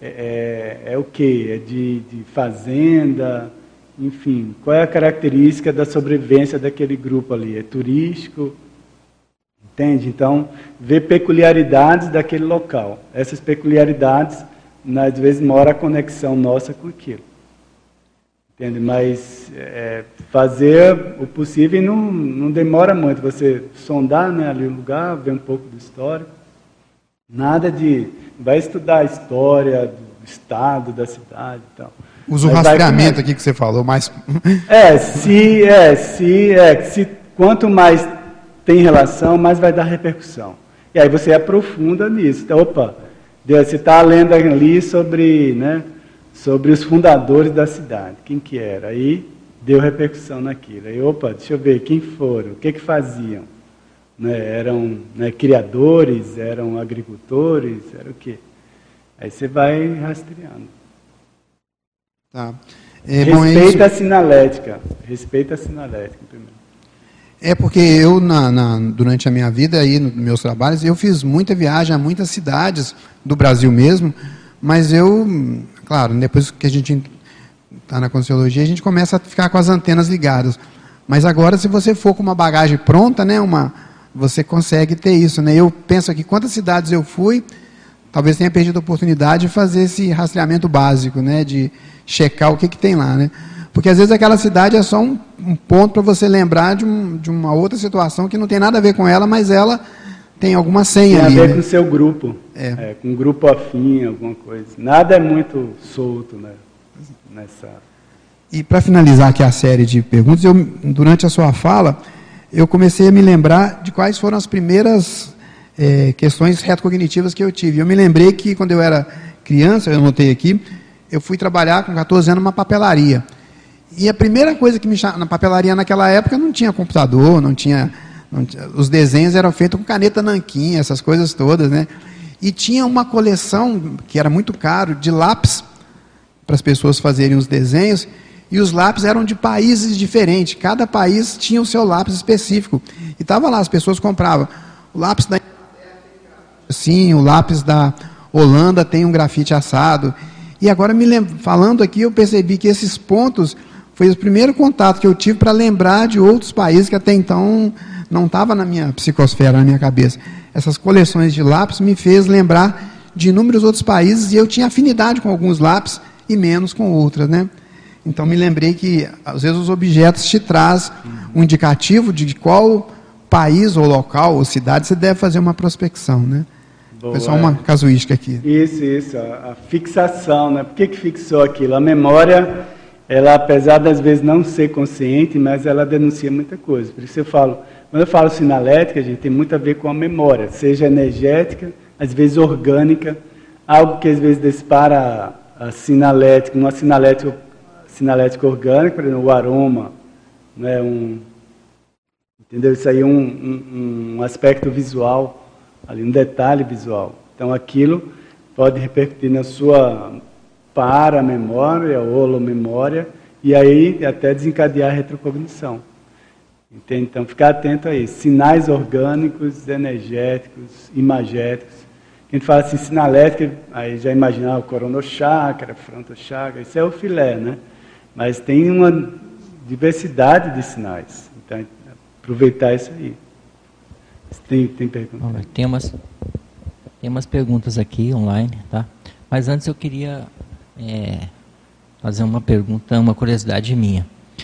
A: é o quê? É de fazenda, enfim. Qual é a característica da sobrevivência daquele grupo ali? É turístico? Entende? Então, ver peculiaridades daquele local. Essas peculiaridades, às vezes, mora a conexão nossa com aquilo. Entende? Mas fazer o possível não demora muito. Você sondar, né, ali o lugar, ver um pouco do histórico. Nada de... Vai estudar a história do estado, da cidade e tal.
C: Usa o rastreamento aqui que você falou, mas...
A: Quanto mais tem relação, mais vai dar repercussão. E aí você aprofunda nisso. Então, você está lendo ali sobre... né, sobre os fundadores da cidade, quem que era, aí deu repercussão naquilo, aí deixa eu ver, quem foram, o que faziam, né, eram, né, criadores, eram agricultores, era o quê? Aí você vai rastreando.
C: Tá.
A: Respeita a sinalética primeiro.
C: Porque eu, durante a minha vida, aí, nos meus trabalhos, eu fiz muita viagem a muitas cidades do Brasil mesmo, mas claro, depois que a gente está na Conscienciologia, a gente começa a ficar com as antenas ligadas. Mas agora, se você for com uma bagagem pronta, né, você consegue ter isso. Né? Eu penso aqui, quantas cidades eu fui, talvez tenha perdido a oportunidade de fazer esse rastreamento básico, né, de checar o que tem lá. Né? Porque às vezes aquela cidade é só um ponto para você lembrar de uma outra situação que não tem nada a ver com ela, mas ela tem alguma senha ali.
A: Tem a ver
C: né?
A: com o seu grupo, com um grupo afim, alguma coisa. Nada é muito solto, né?
C: E para finalizar aqui a série de perguntas, durante a sua fala, eu comecei a me lembrar de quais foram as primeiras questões retrocognitivas que eu tive. Eu me lembrei que quando eu era criança, eu anotei aqui, eu fui trabalhar com 14 anos numa papelaria. E a primeira coisa que me chamava, na papelaria naquela época não tinha computador, não tinha, os desenhos eram feitos com caneta nanquim, essas coisas todas, né? E tinha uma coleção, que era muito caro, de lápis, para as pessoas fazerem os desenhos, e os lápis eram de países diferentes, cada país tinha o seu lápis específico. E estava lá, as pessoas compravam. O lápis da Inglaterra tem um grafite assim, o lápis da Holanda tem um grafite assado. E agora, falando aqui, eu percebi que esses pontos foi o primeiro contato que eu tive para lembrar de outros países que até então não estava na minha psicosfera, na minha cabeça. Essas coleções de lápis me fez lembrar de inúmeros outros países, e eu tinha afinidade com alguns lápis e menos com outras, né? Então me lembrei que às vezes os objetos te trazem um indicativo de qual país ou local ou cidade você deve fazer uma prospecção, né?
A: Boa,
C: foi só uma casuística aqui.
A: Isso, a fixação, né? Por que fixou aquilo? A memória, ela, apesar das vezes não ser consciente, mas ela denuncia muita coisa. Por isso eu falo, quando eu falo sinalética, gente, tem muito a ver com a memória, seja energética, às vezes orgânica, algo que às vezes dispara a sinalética, uma sinalética orgânica, por exemplo, o aroma, né, entendeu? Isso aí é um aspecto visual, ali um detalhe visual. Então aquilo pode repercutir na sua paramemória ou holomemória, e aí até desencadear a retrocognição. Entende? Então ficar atento a isso. Sinais orgânicos, energéticos, imagéticos. A gente fala assim, sinalética, aí já imaginar o coronochakra, frontochakra, isso é o filé, né? Mas tem uma diversidade de sinais. Então, aproveitar isso aí. Tem perguntas?
D: Tem umas perguntas aqui online, tá? Mas antes eu queria fazer uma pergunta, uma curiosidade minha.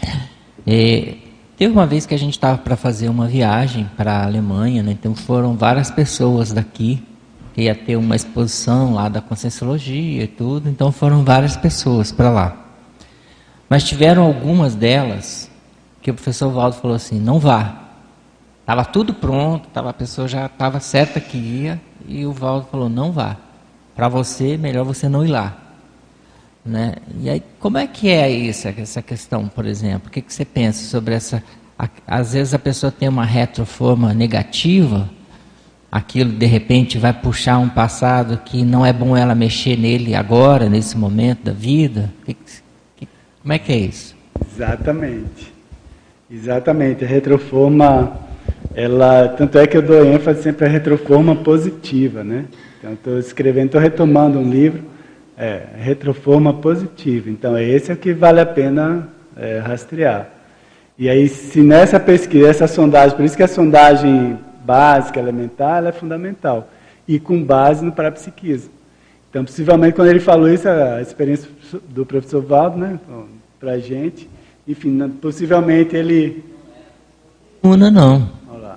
D: Teve uma vez que a gente estava para fazer uma viagem para a Alemanha, né? Então foram várias pessoas daqui, que ia ter uma exposição lá da Conscienciologia e tudo, então foram várias pessoas para lá. Mas tiveram algumas delas que o professor Valdo falou assim, não vá. Estava tudo pronto, a pessoa já estava certa que ia, e o Valdo falou, não vá. Para você, melhor você não ir lá. Né? E aí, como é que é isso, essa questão, por exemplo? O que você pensa sobre essa... Às vezes a pessoa tem uma retroforma negativa, aquilo de repente vai puxar um passado que não é bom ela mexer nele agora, nesse momento da vida. Como é que é isso?
A: Exatamente. A retroforma, ela, tanto é que eu dou ênfase sempre à retroforma positiva, né? Então, estou retomando um livro, retroforma positiva. Então, esse é o que vale a pena rastrear. E aí, se nessa pesquisa, essa sondagem, por isso que a sondagem básica, elementar, ela é fundamental. E com base no parapsiquismo. Então, possivelmente, quando ele falou isso, a experiência do professor Valdo, né, para a gente, enfim, possivelmente ele...
D: Não.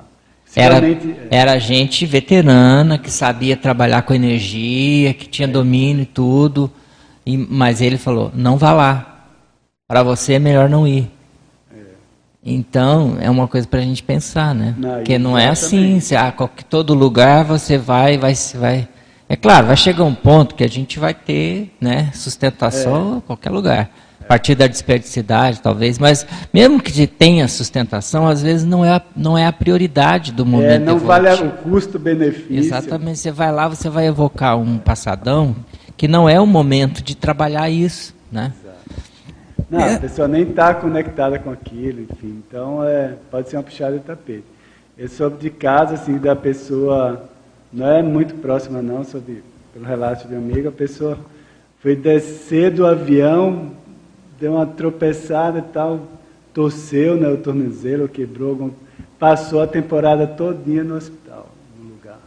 D: Era gente veterana, que sabia trabalhar com energia, que tinha domínio e tudo, mas ele falou, não vá lá, para você é melhor não ir. Então, é uma coisa para a gente pensar, né? Porque não é assim, todo lugar você vai... É claro, vai chegar um ponto que a gente vai ter, né, sustentação em qualquer lugar. A partir da desperdicidade, talvez, mas mesmo que tenha sustentação, às vezes não é a prioridade do momento.
A: Não vale o custo-benefício.
D: Exatamente, você vai lá, você vai evocar um passadão que não é o momento de trabalhar isso, né?
A: Não, a pessoa nem está conectada com aquilo, enfim. Então, pode ser uma puxada de tapete. Eu soube de caso, assim, da pessoa, não é muito próxima não, pelo relato de um amigo, a pessoa foi descer do avião, deu uma tropeçada e tal, torceu, né, o tornozelo, quebrou, passou a temporada todinha no hospital, no lugar.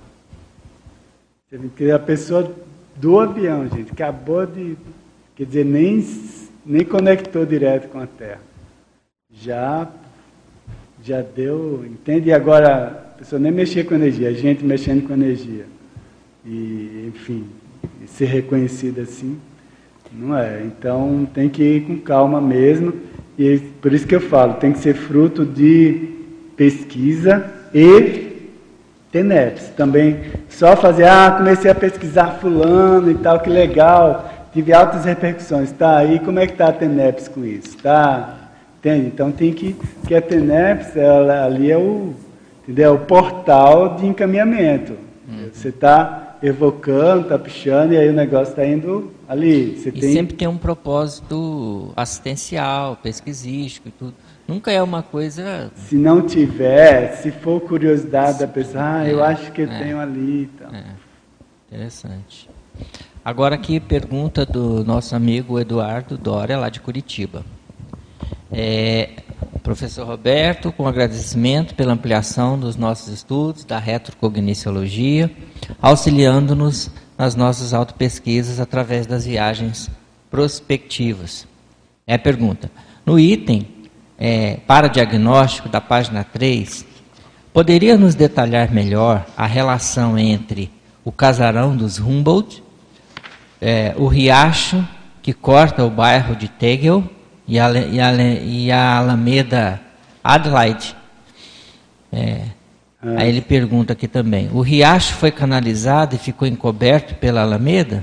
A: A pessoa do avião, gente, acabou de, quer dizer, nem nem conectou direto com a Terra. Já deu, entende? E agora a pessoa nem mexia com energia, a gente mexendo com energia. E, enfim, ser reconhecido assim, não é. Então tem que ir com calma mesmo. E por isso que eu falo, tem que ser fruto de pesquisa e TENEPS. Também só fazer, comecei a pesquisar fulano e tal, que legal, tive altas repercussões. Tá, aí como é que está a TENEPS com isso? Tá, entende? Então tem que a TENEPS, ali é o portal de encaminhamento. Você está evocando, está puxando, e aí o negócio está indo ali.
D: Sempre tem um propósito assistencial, pesquisístico e tudo. Nunca é uma coisa...
A: Se não tiver, se for curiosidade da pessoa, eu acho que eu tenho ali. Então.
D: Interessante. Agora aqui pergunta do nosso amigo Eduardo Dória, lá de Curitiba. Professor Roberto, com agradecimento pela ampliação dos nossos estudos da retrocogniciologia, auxiliando-nos nas nossas autopesquisas através das viagens prospectivas. É a pergunta. No item para diagnóstico da página 3, poderia nos detalhar melhor a relação entre o casarão dos Humboldt, o riacho que corta o bairro de Tegel e a Alameda Adelaide? Aí ele pergunta aqui também, o riacho foi canalizado e ficou encoberto pela Alameda?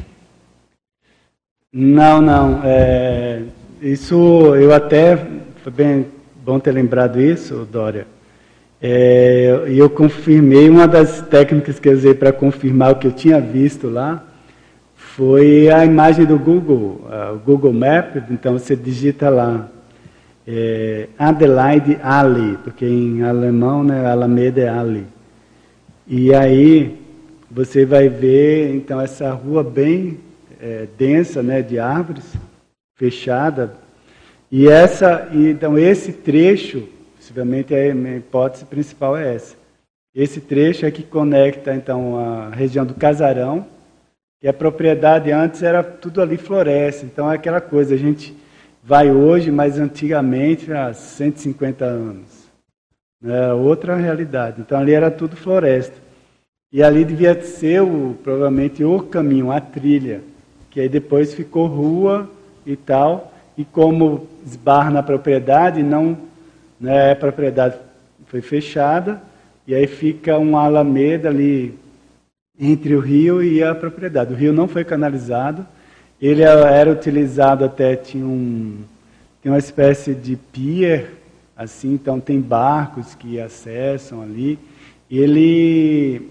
A: Não. Isso eu até... Foi bem bom ter lembrado isso, Dória. E eu confirmei, uma das técnicas que eu usei para confirmar o que eu tinha visto lá, foi a imagem do Google, o Google Maps. Então você digita lá, Adelaide Alley, porque em alemão, né, Alameda é Alley. E aí você vai ver, então, essa rua bem densa, né, de árvores, fechada. Então esse trecho, possivelmente a minha hipótese principal é essa. Esse trecho é que conecta, então, a região do Casarão, que a propriedade antes era tudo ali floresta. Então é aquela coisa, a gente vai hoje, mas antigamente, há 150 anos. Era outra realidade. Então ali era tudo floresta. E ali devia ser, provavelmente, o caminho, a trilha, que aí depois ficou rua e tal. E como esbarra na propriedade, a propriedade foi fechada, e aí fica uma alameda ali entre o rio e a propriedade. O rio não foi canalizado, ele era utilizado até, tinha uma espécie de pier, assim, então tem barcos que acessam ali. Ele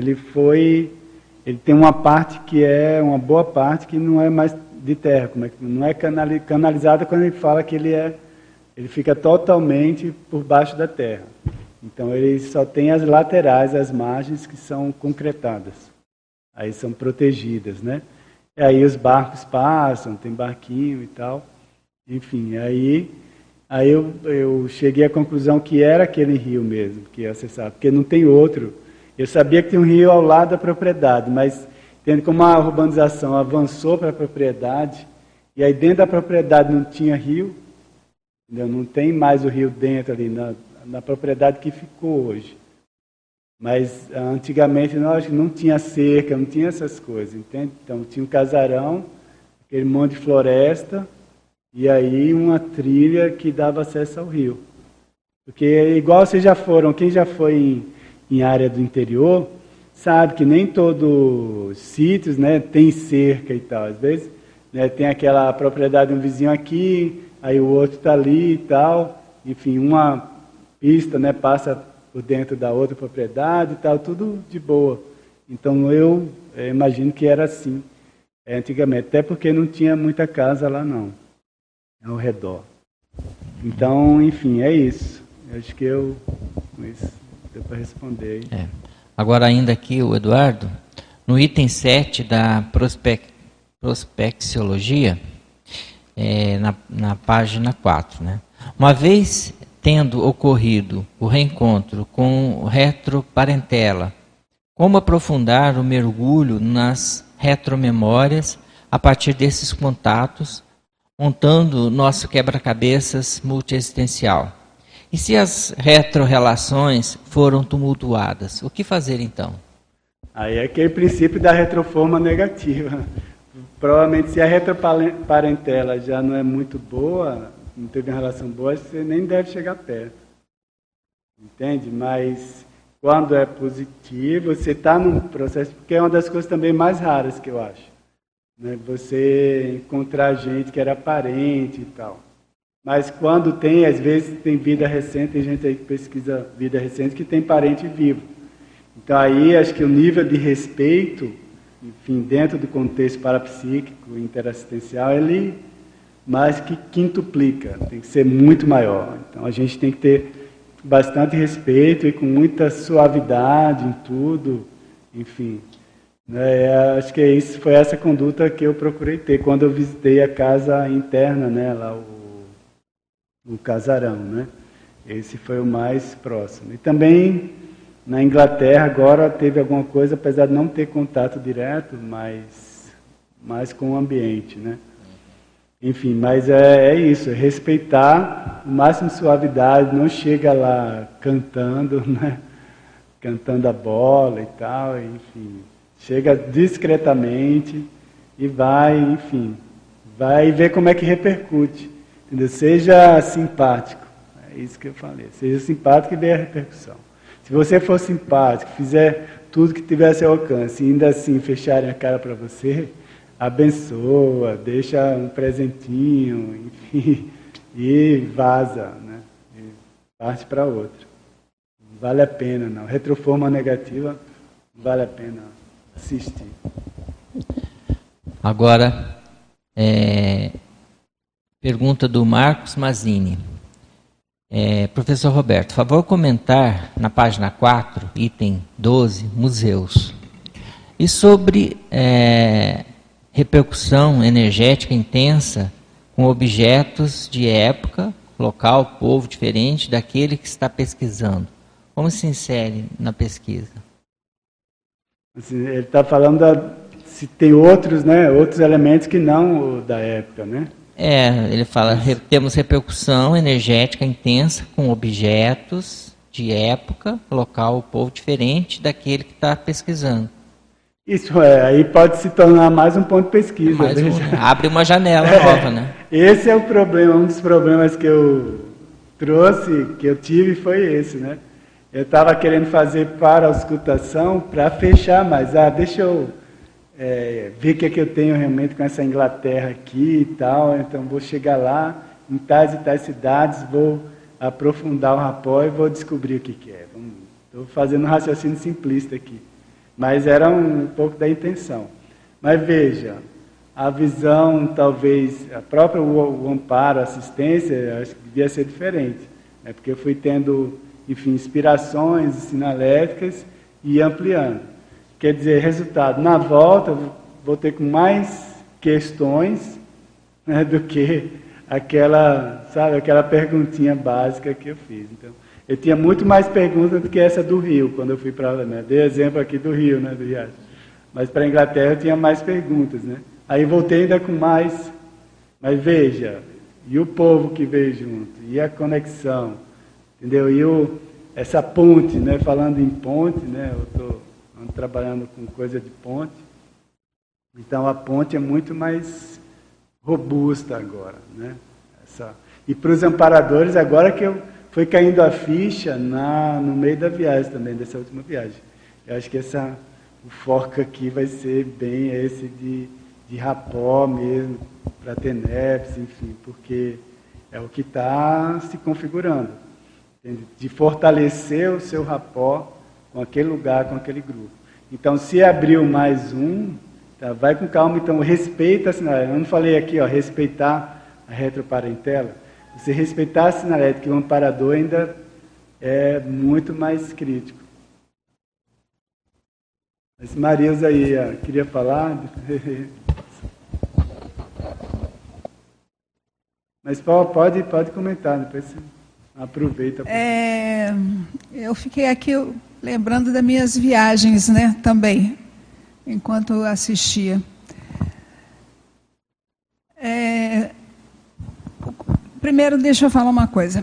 A: tem uma parte que é, uma boa parte que não é mais de terra, não é canalizada quando ele fala que ele fica totalmente por baixo da terra. Então ele só tem as laterais, as margens que são concretadas. Aí são protegidas, né? E aí os barcos passam, tem barquinho e tal. Enfim, aí eu cheguei à conclusão que era aquele rio mesmo que ia acessar, porque não tem outro. Eu sabia que tinha um rio ao lado da propriedade, mas tendo como a urbanização avançou para a propriedade, e aí dentro da propriedade não tinha rio, entendeu? Não tem mais o rio dentro ali, na propriedade que ficou hoje. Mas antigamente não tinha cerca, não tinha essas coisas, entende? Então tinha um casarão, aquele monte de floresta, e aí uma trilha que dava acesso ao rio. Porque igual vocês já foram, quem já foi em área do interior, sabe que nem todos os sítios, né, tem cerca e tal. Às vezes, né, tem aquela propriedade de um vizinho aqui, aí o outro está ali e tal. Enfim, uma pista, né, passa por dentro da outra propriedade e tal, tudo de boa. Então eu imagino que era assim antigamente, até porque não tinha muita casa lá não, ao redor. Então, enfim, é isso. Eu acho que com isso deu para responder.
D: Agora ainda aqui o Eduardo, no item 7 da prospecciologia, na página 4, né? Uma vez tendo ocorrido o reencontro com o retroparentela, como aprofundar o mergulho nas retromemórias a partir desses contatos, montando nosso quebra-cabeças multiexistencial. E se as retrorrelações foram tumultuadas, o que fazer então?
A: Aí é aquele princípio da retroforma negativa. Provavelmente, se a retroparentela já não é muito boa, não teve uma relação boa, você nem deve chegar perto. Entende? Mas quando é positivo, você está num processo, porque é uma das coisas também mais raras que eu acho. Né? Você encontrar gente que era parente e tal. Mas quando tem, às vezes tem vida recente, tem gente aí que pesquisa vida recente que tem parente vivo. Então aí acho que o nível de respeito, enfim, dentro do contexto parapsíquico, interassistencial, ele mais que quintuplica, tem que ser muito maior. Então a gente tem que ter bastante respeito e com muita suavidade em tudo, enfim. Acho que foi essa conduta que eu procurei ter quando eu visitei a casa interna, né, lá o casarão, né? Esse foi o mais próximo. E também na Inglaterra agora teve alguma coisa, apesar de não ter contato direto, mas mais com o ambiente, né? Enfim, mas é isso, respeitar o máximo de suavidade, não chega lá cantando, né? Cantando a bola e tal, enfim. Chega discretamente e vai, enfim, vai ver como é que repercute. Entendeu? Seja simpático, é isso que eu falei. Seja simpático e dê a repercussão. Se você for simpático, fizer tudo que tivesse ao alcance e ainda assim fecharem a cara para você, abençoa, deixa um presentinho, enfim, e vaza, né? E parte para outra. Não vale a pena, não. Retroforma negativa, não vale a pena assistir.
D: Agora, pergunta do Marcos Mazzini. Professor Roberto, favor comentar na página 4, item 12, museus. E sobre repercussão energética intensa com objetos de época, local, povo diferente daquele que está pesquisando. Como se insere na pesquisa?
A: Ele está falando se tem outros, né, outros elementos que não o da época, né?
D: Ele fala, temos repercussão energética intensa com objetos de época, local, povo diferente daquele que está pesquisando.
A: Isso aí pode se tornar mais um ponto de pesquisa.
D: Abre uma janela nova, né?
A: Esse é o problema, um dos problemas que eu trouxe, que eu tive, foi esse, né? Eu estava querendo fazer para a auscultação para fechar, mas deixa eu ver o que é que eu tenho realmente com essa Inglaterra aqui e tal, então vou chegar lá, em tais e tais cidades, vou aprofundar o rapport e vou descobrir o que é. Estou fazendo um raciocínio simplista aqui, mas era um pouco da intenção. Mas veja, a visão, talvez, a própria o amparo, a assistência, acho que devia ser diferente, né? Porque eu fui tendo, enfim, inspirações sinaléticas e ampliando. Quer dizer, resultado, na volta vou ter com mais questões, né, do que aquela perguntinha básica que eu fiz. Então, eu tinha muito mais perguntas do que essa do Rio, quando eu fui para lá, né? Dei exemplo aqui do Rio, né, do Riacho. Mas para a Inglaterra eu tinha mais perguntas, né? Aí voltei ainda com mais. Mas veja, e o povo que veio junto, e a conexão, entendeu? E essa ponte, né? Falando em ponte, né? Eu estou trabalhando com coisa de ponte, então a ponte é muito mais robusta agora, né? E para os amparadores, agora que foi caindo a ficha no meio da viagem também, dessa última viagem. Eu acho que o foco aqui vai ser bem esse de rapport mesmo, para TENEPS, enfim, porque é o que está se configurando, entende? De fortalecer o seu rapport com aquele lugar, com aquele grupo. Então, se abriu mais um, tá, vai com calma, então respeita a sinalética. Eu não falei aqui, respeitar a retroparentela. Você respeitar a sinalética, que o amparador ainda é muito mais crítico. Mas Marilza aí, queria falar? Mas pode comentar, depois você aproveita.
E: Eu fiquei aqui lembrando das minhas viagens, né, também, enquanto assistia. Primeiro, deixa eu falar uma coisa.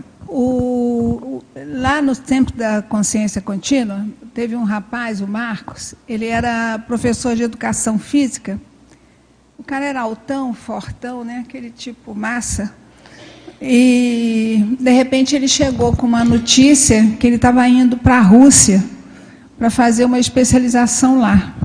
E: Lá no tempo da consciência contínua, teve um rapaz, o Marcos, ele era professor de educação física. O cara era altão, fortão, né? Aquele tipo massa. E, de repente, ele chegou com uma notícia que ele estava indo para a Rússia para fazer uma especialização lá.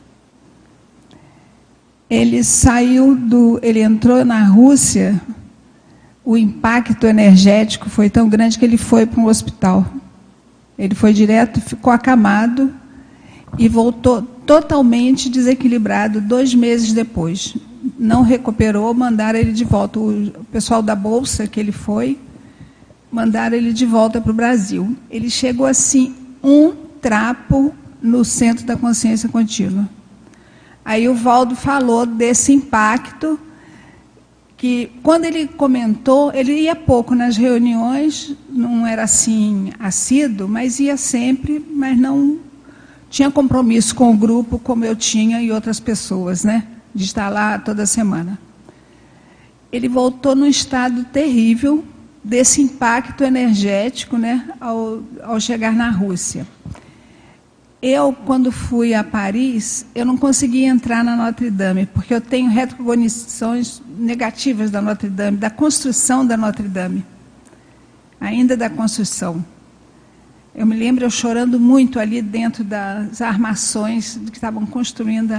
E: Ele entrou na Rússia, o impacto energético foi tão grande que ele foi para um hospital. Ele foi direto, ficou acamado e voltou totalmente desequilibrado 2 meses depois. Não recuperou, mandaram ele de volta. O pessoal da Bolsa que ele foi, mandaram ele de volta para o Brasil. Ele chegou assim, um trapo no centro da consciência contínua. Aí o Valdo falou desse impacto, que quando ele comentou, ele ia pouco nas reuniões, não era assim assíduo, mas ia sempre, mas não tinha compromisso com o grupo como eu tinha e outras pessoas, né? De estar lá toda semana. Ele voltou num estado terrível desse impacto energético, né, ao chegar na Rússia. Eu, quando fui a Paris, eu não consegui entrar na Notre Dame, porque eu tenho retrocognições negativas da Notre Dame, da construção da Notre Dame, ainda da construção. Eu me lembro eu chorando muito ali dentro das armações que estavam construindo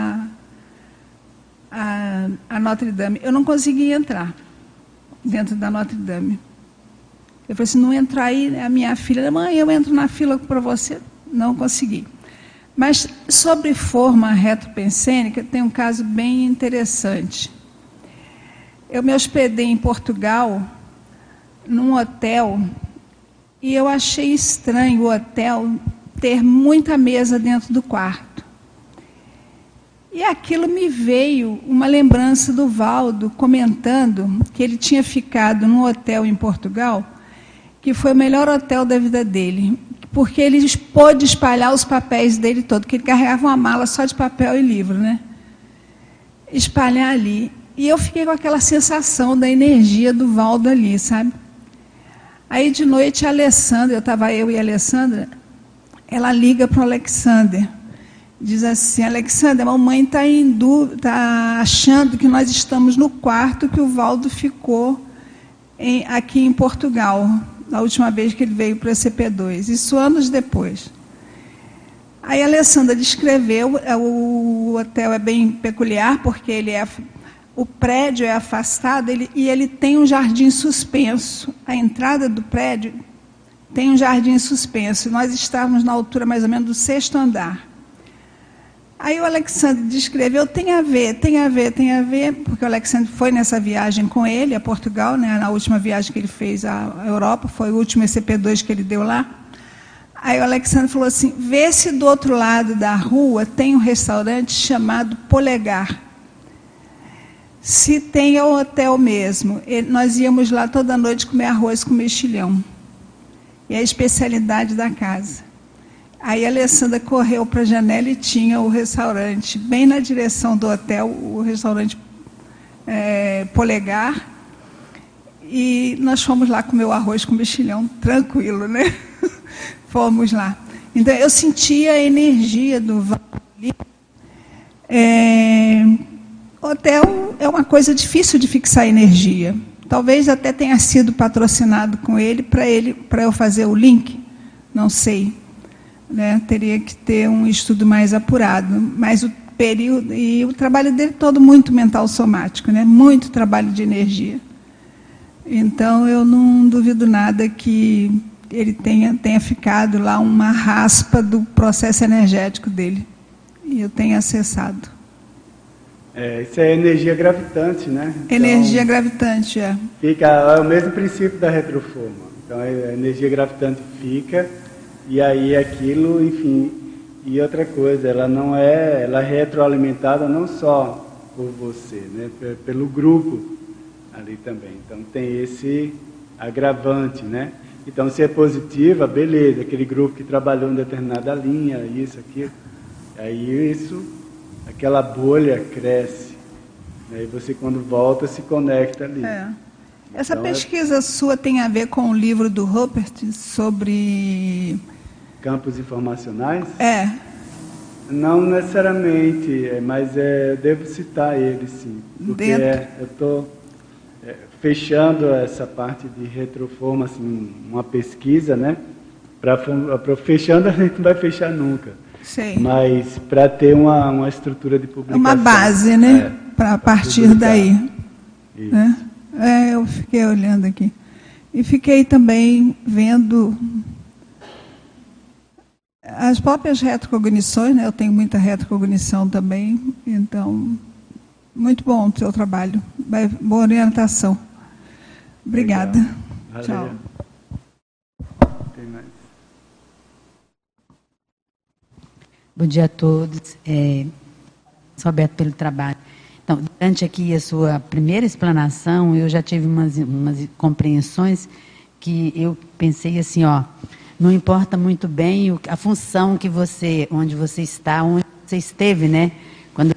E: a Notre Dame. Eu não conseguia entrar dentro da Notre Dame. Eu falei assim, não entra aí, a minha filha, mãe, eu entro na fila para você. Não consegui. Mas, sobre forma retropensênica, tem um caso bem interessante. Eu me hospedei em Portugal, num hotel, e eu achei estranho o hotel ter muita mesa dentro do quarto. E aquilo me veio uma lembrança do Valdo comentando que ele tinha ficado num hotel em Portugal, que foi o melhor hotel da vida dele, porque ele pôde espalhar os papéis dele todo, que ele carregava uma mala só de papel e livro, né? Espalhar ali. E eu fiquei com aquela sensação da energia do Valdo ali, sabe? Aí, de noite, a Alessandra, eu e a Alessandra, ela liga para o Alexander. Diz assim, Alexander, a mamãe está achando que nós estamos no quarto que o Valdo ficou aqui em Portugal, na última vez que ele veio para a CP2, isso anos depois. Aí a Alessandra descreveu, o hotel é bem peculiar, porque o prédio é afastado e ele tem um jardim suspenso. A entrada do prédio tem um jardim suspenso. Nós estávamos na altura mais ou menos do 6º andar. Aí o Alexandre descreveu, tem a ver, porque o Alexandre foi nessa viagem com ele a Portugal, né, na última viagem que ele fez à Europa, foi o último ECP2 que ele deu lá. Aí o Alexandre falou assim, vê se do outro lado da rua tem um restaurante chamado Polegar. Se tem, é o hotel mesmo. Nós íamos lá toda noite comer arroz com mexilhão. E é a especialidade da casa. Aí a Alessandra correu para a janela e tinha o restaurante, bem na direção do hotel, o restaurante Polegar. E nós fomos lá comer o arroz com mexilhão, tranquilo, né? Fomos lá. Então, eu senti a energia do Valdo. Hotel é uma coisa difícil de fixar energia. Talvez até tenha sido patrocinado com ele, para eu fazer o link, não sei. Né, teria que ter um estudo mais apurado, mas o período e o trabalho dele todo muito mental somático, né, muito trabalho de energia. Então eu não duvido nada que ele tenha ficado lá uma raspa do processo energético dele e eu tenha acessado.
A: Isso é energia gravitante, né? Então,
E: energia gravitante,
A: é o mesmo princípio da retroforma. Então a energia gravitante fica. E aí aquilo, enfim, e outra coisa, ela é retroalimentada não só por você, né, pelo grupo ali também. Então tem esse agravante, né? Então se é positiva, beleza, aquele grupo que trabalhou em determinada linha, isso, aquilo, aí aquela bolha cresce, né, e você quando volta se conecta ali.
E: Essa
A: Então,
E: pesquisa sua tem a ver com o livro do Rupert sobre...
A: Campos informacionais?
E: É.
A: Não necessariamente, mas eu devo citar ele, sim. Porque eu estou fechando essa parte de retroforma, assim, uma pesquisa, né? Fechando, a gente não vai fechar nunca.
E: Sei.
A: Mas para ter uma estrutura de publicação.
E: Uma base, né? Para partir publicar. Daí.
A: Isso.
E: Né? Eu fiquei olhando aqui. E fiquei também vendo as próprias retrocognições, né? Eu tenho muita retrocognição também, então, muito bom o seu trabalho. Boa orientação. Obrigada. Tchau.
A: Tem mais.
F: Bom dia a todos. Sou aberto pelo trabalho. Então, durante aqui a sua primeira explanação, eu já tive umas compreensões que eu pensei assim, não importa muito bem a função que onde você está, onde você esteve, né? Quando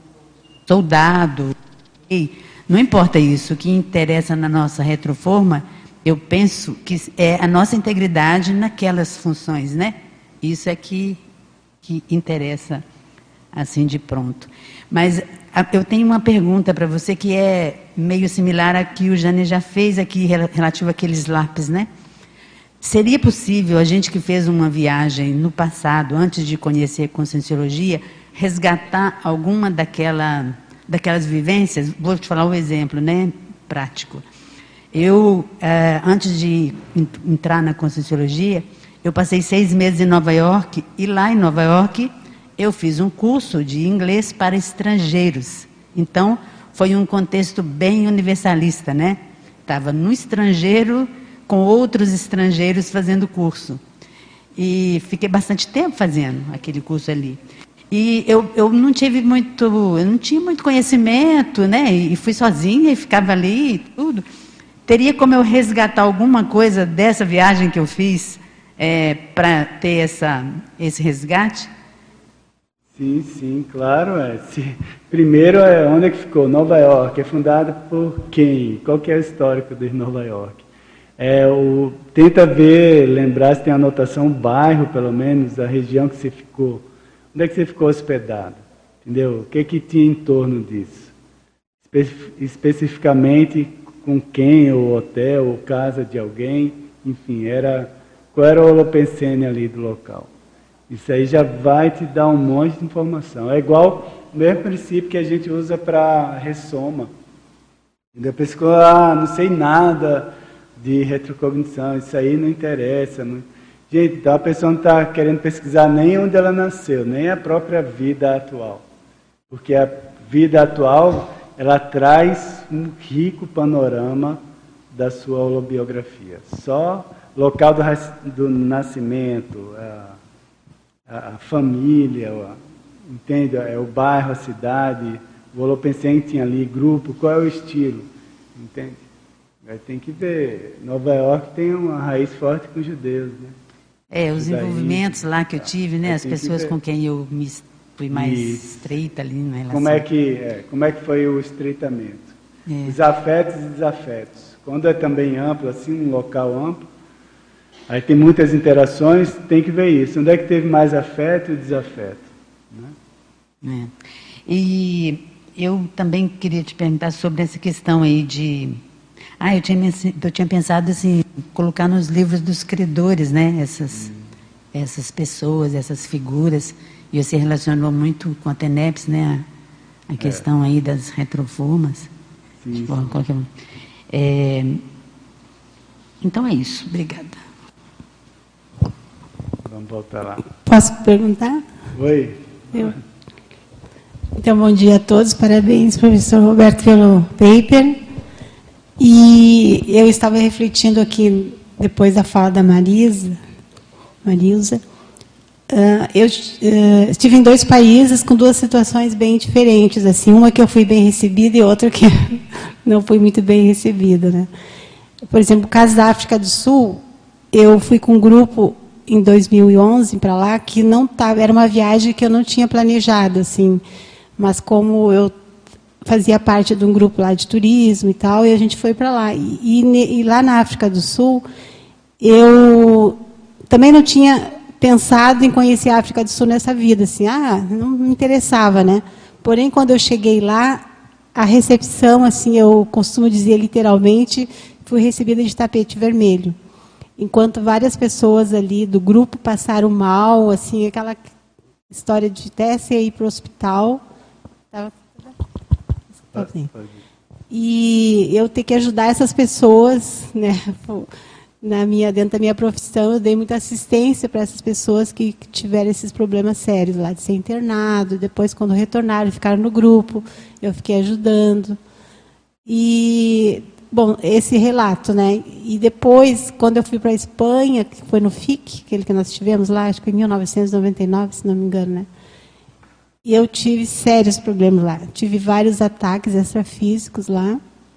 F: soldado, não importa isso. O que interessa na nossa retroforma, eu penso que é a nossa integridade naquelas funções, né? Isso é que interessa assim de pronto. Mas eu tenho uma pergunta para você que é meio similar à que o Jane já fez aqui, relativo àqueles lápis, né? Seria possível a gente que fez uma viagem no passado, antes de conhecer Conscienciologia, resgatar alguma daquelas vivências? Vou te falar um exemplo, né? Prático. Eu, antes de entrar na Conscienciologia, eu passei 6 meses em Nova York, e lá em Nova York eu fiz um curso de inglês para estrangeiros. Então, foi um contexto bem universalista, né? Estava no estrangeiro, com outros estrangeiros fazendo curso. E fiquei bastante tempo fazendo aquele curso ali. E eu não tinha muito conhecimento, né? E fui sozinha e ficava ali e tudo. Teria como eu resgatar alguma coisa dessa viagem que eu fiz para ter esse resgate?
A: Sim, claro. Primeiro, onde é que ficou? Nova York. É fundada por quem? Qual que é o histórico de Nova York? Tenta lembrar se tem anotação, o bairro, pelo menos, da região que você ficou. Onde é que você ficou hospedado? Entendeu? O que tinha em torno disso? Especificamente, com quem, ou hotel, ou casa de alguém, enfim, qual era o holopensene ali do local. Isso aí já vai te dar um monte de informação. É igual o mesmo princípio que a gente usa para ressoma. A pessoa, não sei nada de retrocognição, isso aí não interessa. Não... Gente, então a pessoa não está querendo pesquisar nem onde ela nasceu, nem a própria vida atual. Porque a vida atual, ela traz um rico panorama da sua holobiografia. Só local do nascimento, a família, entende? O bairro, a cidade, o holopensene tinha ali grupo, qual é o estilo, entende? Aí tem que ver. Nova York tem uma raiz forte com os judeus, né?
F: Os envolvimentos lá que eu tive, né? As pessoas com quem eu fui mais estreita ali na relação.
A: Como é que foi o estreitamento? Os afetos e desafetos. Quando é também amplo, assim, um local amplo, aí tem muitas interações, tem que ver isso. Onde é que teve mais afeto e desafeto? Né?
F: E eu também queria te perguntar sobre essa questão aí de... eu tinha pensado assim, colocar nos livros dos credores, né? Essas pessoas, essas figuras. E você relacionou muito com a TENEPS, né? A questão aí das retroformas.
A: Sim.
F: Então é isso. Obrigada.
A: Vamos voltar lá.
G: Posso perguntar?
A: Oi.
G: Então, bom dia a todos. Parabéns, professor Roberto, pelo paper. E eu estava refletindo aqui, depois da fala da Marilza, eu estive em 2 países com 2 situações bem diferentes, assim, uma que eu fui bem recebida e outra que não fui muito bem recebida, né? Por exemplo, no caso da África do Sul, eu fui com um grupo em 2011 para lá que não estava, era uma viagem que eu não tinha planejado, assim, mas como eu fazia parte de um grupo lá de turismo e tal, e a gente foi para lá. E lá na África do Sul, eu também não tinha pensado em conhecer a África do Sul nessa vida, assim, não me interessava, né? Porém, quando eu cheguei lá, a recepção, assim, eu costumo dizer literalmente, fui recebida de tapete vermelho. Enquanto várias pessoas ali do grupo passaram mal, assim, aquela história de até você ir para o hospital. E eu ter que ajudar essas pessoas, né? Dentro da minha profissão, eu dei muita assistência para essas pessoas que tiveram esses problemas sérios lá, de ser internado. Depois, quando retornaram, ficaram no grupo, eu fiquei ajudando. E, bom, esse relato, né? E depois, quando eu fui para a Espanha, que foi no FIC, aquele que nós tivemos lá, acho que em 1999, se não me engano, né? E eu tive sérios problemas lá. Tive vários ataques extrafísicos lá.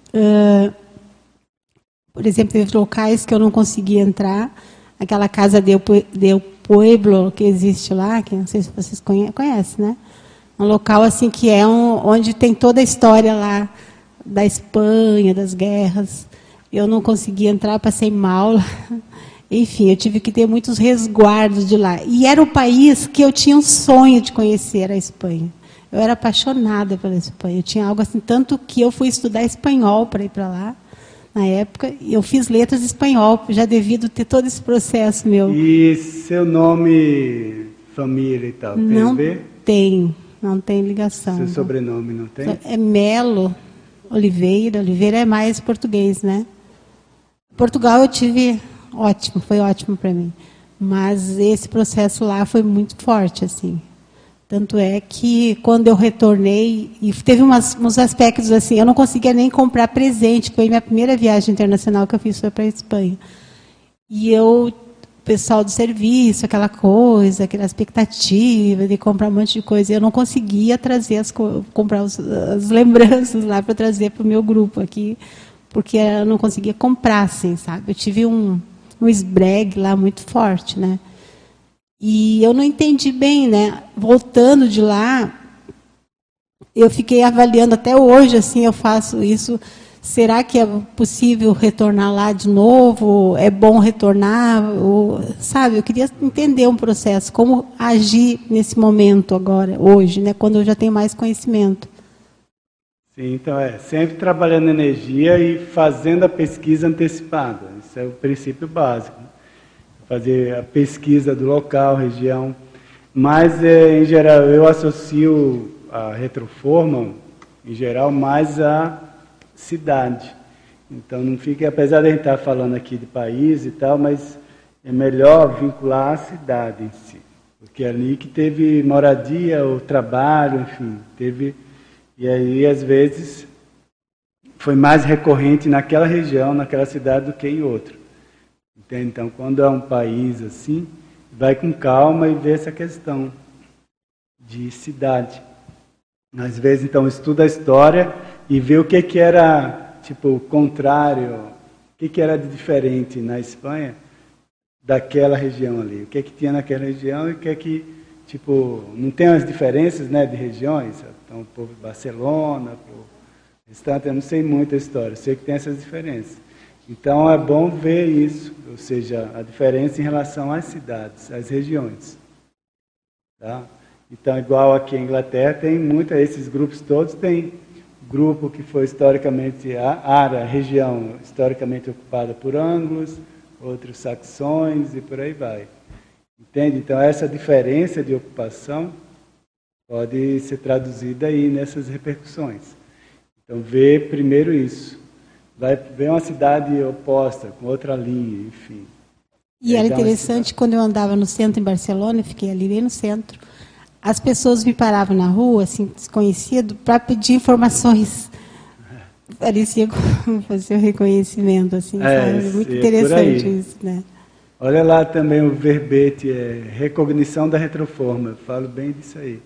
G: Por exemplo, teve locais que eu não conseguia entrar. Aquela casa del Pueblo que existe lá, que não sei se vocês conhecem, né? Um local assim que é onde tem toda a história lá da Espanha, das guerras. Eu não conseguia entrar, passei mal lá. Enfim, eu tive que ter muitos resguardos de lá. E era o país que eu tinha um sonho de conhecer, a Espanha. Eu era apaixonada pela Espanha. Eu tinha algo assim, tanto que eu fui estudar espanhol para ir para lá. Na época, eu fiz letras em espanhol, já devido ter todo esse processo meu.
A: E seu nome, família e tal, tem a ver?
G: Não tem ligação.
A: Seu sobrenome não tem?
G: É Melo Oliveira. Oliveira é mais português, né? Portugal eu tive ótimo, foi ótimo para mim. Mas esse processo lá foi muito forte, assim. Tanto é que, quando eu retornei, e teve uns aspectos assim, eu não conseguia nem comprar presente, foi a minha primeira viagem internacional que eu fiz, foi para a Espanha. E o pessoal do serviço, aquela coisa, aquela expectativa de comprar um monte de coisa, eu não conseguia trazer comprar as lembranças lá para trazer para o meu grupo aqui, porque eu não conseguia comprar, assim, sabe? Eu tive um esbregue lá muito forte, né? E eu não entendi bem, né? Voltando de lá, eu fiquei avaliando até hoje, assim, eu faço isso. Será que é possível retornar lá de novo? É bom retornar? Sabe, eu queria entender um processo, como agir nesse momento agora, hoje, né? Quando eu já tenho mais conhecimento.
A: Sim, então sempre trabalhando energia e fazendo a pesquisa antecipada. Isso é o princípio básico. Fazer a pesquisa do local, região. Mas, em geral, eu associo a retroforma, em geral, mais à cidade. Então, não fica, apesar de a gente estar falando aqui de país e tal, mas é melhor vincular a cidade em si. Porque é ali que teve moradia, o trabalho, enfim, teve... E aí, às vezes, foi mais recorrente naquela região, naquela cidade, do que em outra. Então, quando é um país assim, vai com calma e vê essa questão de cidade. Às vezes, então, estuda a história e vê o que era, tipo, o contrário, o que era de diferente na Espanha daquela região ali. O que tinha naquela região e o que tipo, não tem as diferenças, né, de regiões. Então, o povo de Barcelona, eu não sei muito a história, sei que tem essas diferenças. Então, é bom ver isso, ou seja, a diferença em relação às cidades, às regiões. Tá? Então, igual aqui em Inglaterra, tem esses grupos todos, tem grupo que foi historicamente, a região historicamente ocupada por anglos, outros saxões e por aí vai. Entende? Então, essa diferença de ocupação pode ser traduzida aí nessas repercussões. Então, ver primeiro isso. Vai ver uma cidade oposta, com outra linha, enfim.
G: E era interessante, quando eu andava no centro em Barcelona, eu fiquei ali bem no centro, as pessoas me paravam na rua, assim, desconhecido, para pedir informações. Parecia como fazer um reconhecimento, assim, sabe? Muito interessante isso, né?
A: Olha lá também o verbete, recognição da retroforma, eu falo bem disso aí.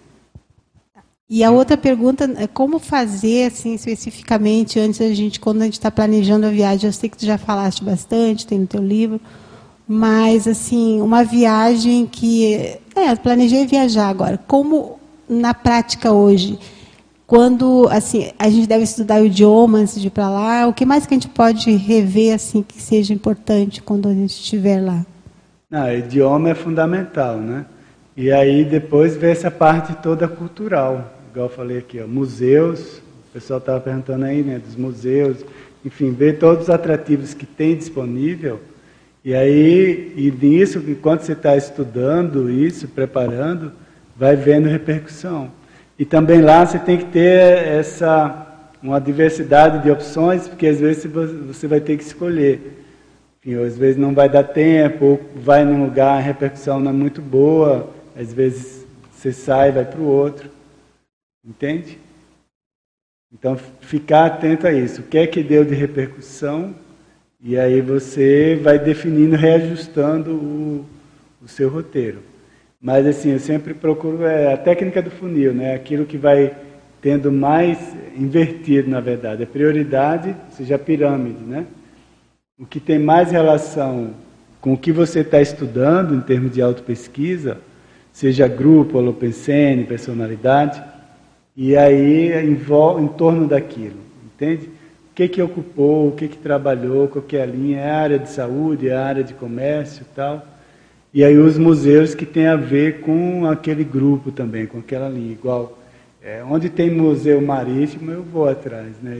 G: E a outra pergunta é como fazer, assim, especificamente, quando a gente está planejando a viagem, eu sei que tu já falaste bastante, tem no teu livro, mas, assim, uma viagem que... eu planejei viajar agora. Como, na prática hoje, quando assim a gente deve estudar o idioma antes de ir para lá, o que mais que a gente pode rever assim que seja importante quando a gente estiver lá?
A: Não, o idioma é fundamental, né? E aí depois vê essa parte toda cultural, igual eu falei aqui, ó, museus, o pessoal estava perguntando aí, né, dos museus, enfim, ver todos os atrativos que tem disponível. E aí, e nisso, enquanto você está estudando isso, preparando, vai vendo repercussão. E também lá você tem que ter uma diversidade de opções, porque às vezes você vai ter que escolher. Enfim, às vezes não vai dar tempo, ou vai num lugar, a repercussão não é muito boa, às vezes você sai e vai para o outro. Entende? Então, ficar atento a isso. O que é que deu de repercussão? E aí você vai definindo, reajustando o seu roteiro. Mas assim, eu sempre procuro a técnica do funil, né? Aquilo que vai tendo mais invertido, na verdade. A prioridade, ou seja, a pirâmide, né? O que tem mais relação com o que você está estudando, em termos de autopesquisa, seja grupo, holopensene, personalidade, e aí em torno daquilo, entende? O que ocupou, o que trabalhou, qual que é a linha, é a área de saúde, é a área de comércio e tal. E aí os museus que tem a ver com aquele grupo também, com aquela linha. Igual, onde tem museu marítimo, eu vou atrás, né?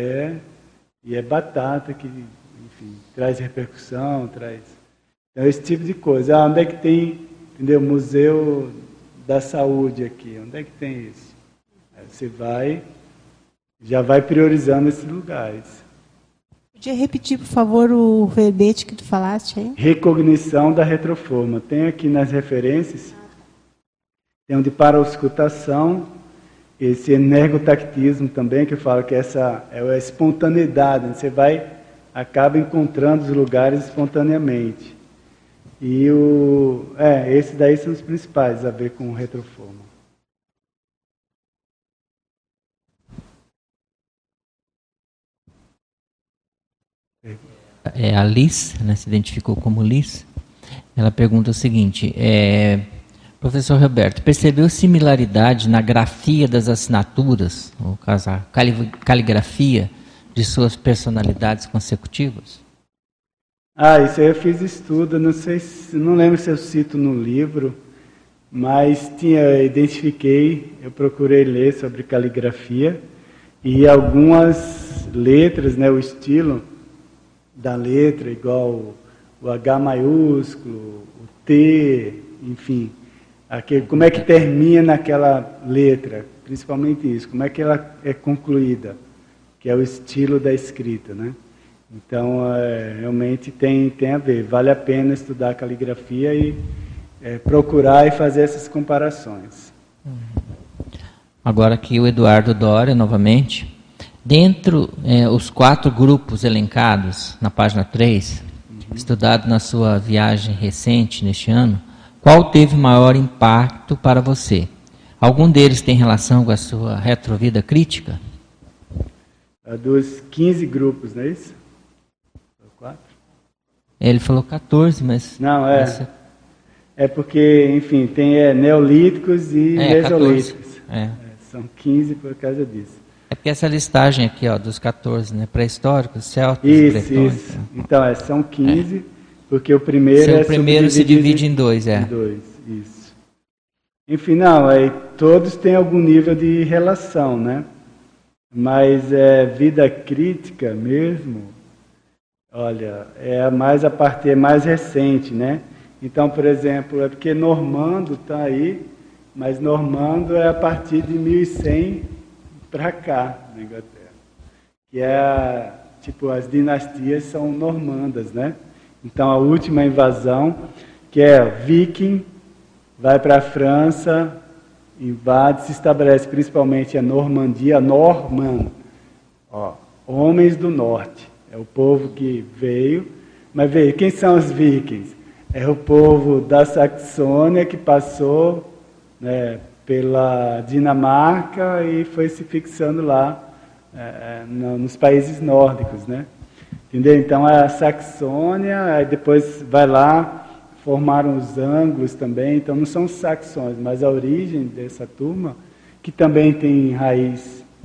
A: E é batata que, enfim, traz repercussão, traz... Então, esse tipo de coisa. Onde é que tem, entendeu, museu da saúde aqui? Onde é que tem isso? Aí você já vai priorizando esses lugares.
G: Podia repetir, por favor, o verbete que tu falaste aí?
A: Recognição da retroforma. Tem aqui nas referências, tem um de parauscultação, esse energotactismo também, que eu falo que essa é a espontaneidade, você acaba encontrando os lugares espontaneamente. E esses daí são os principais a ver com retroforma.
D: A Liz, né, se identificou como Liz, ela pergunta o seguinte, professor Roberto, percebeu similaridade na grafia das assinaturas, no caso a caligrafia, de suas personalidades consecutivas?
A: Isso aí eu fiz estudo, não lembro se eu cito no livro, mas identifiquei, eu procurei ler sobre caligrafia, e algumas letras, né, o estilo da letra, igual o H maiúsculo, o T, enfim, como é que termina naquela letra, principalmente isso, como é que ela é concluída, que é o estilo da escrita, né? Então, realmente tem a ver, vale a pena estudar a caligrafia e procurar e fazer essas comparações.
D: Agora aqui o Eduardo Dória, novamente. Dentro os 4 grupos elencados na página 3, estudado na sua viagem recente neste ano, qual teve maior impacto para você? Algum deles tem relação com a sua retrovida crítica?
A: Dos 15 grupos, não é isso? 4?
D: Ele falou 14, mas...
A: Não, é porque, enfim, tem neolíticos e mesolíticos. São 15 por causa disso.
D: É porque essa listagem aqui, ó, dos 14, né, pré-históricos, celtas,
A: bretões. Isso. Então, são 15, porque o primeiro
D: o primeiro se divide em 2,
A: Em 2, isso. Enfim, não, todos têm algum nível de relação, né? Mas vida crítica mesmo, olha, a parte mais recente, né? Então, por exemplo, é porque Normando está aí, mas Normando é a partir de 1100 para cá, na Inglaterra. Que as dinastias são normandas, né? Então, a última invasão, que Viking, vai para a França, invade, se estabelece principalmente a Normandia, homens do norte. É o povo que veio, mas quem são os vikings? É o povo da Saxônia que passou, né, pela Dinamarca e foi se fixando lá nos países nórdicos, né? Entendeu? Então a Saxônia, aí depois vai lá, formaram os ângulos também, então não são saxões, mas a origem dessa turma, que também tem raiz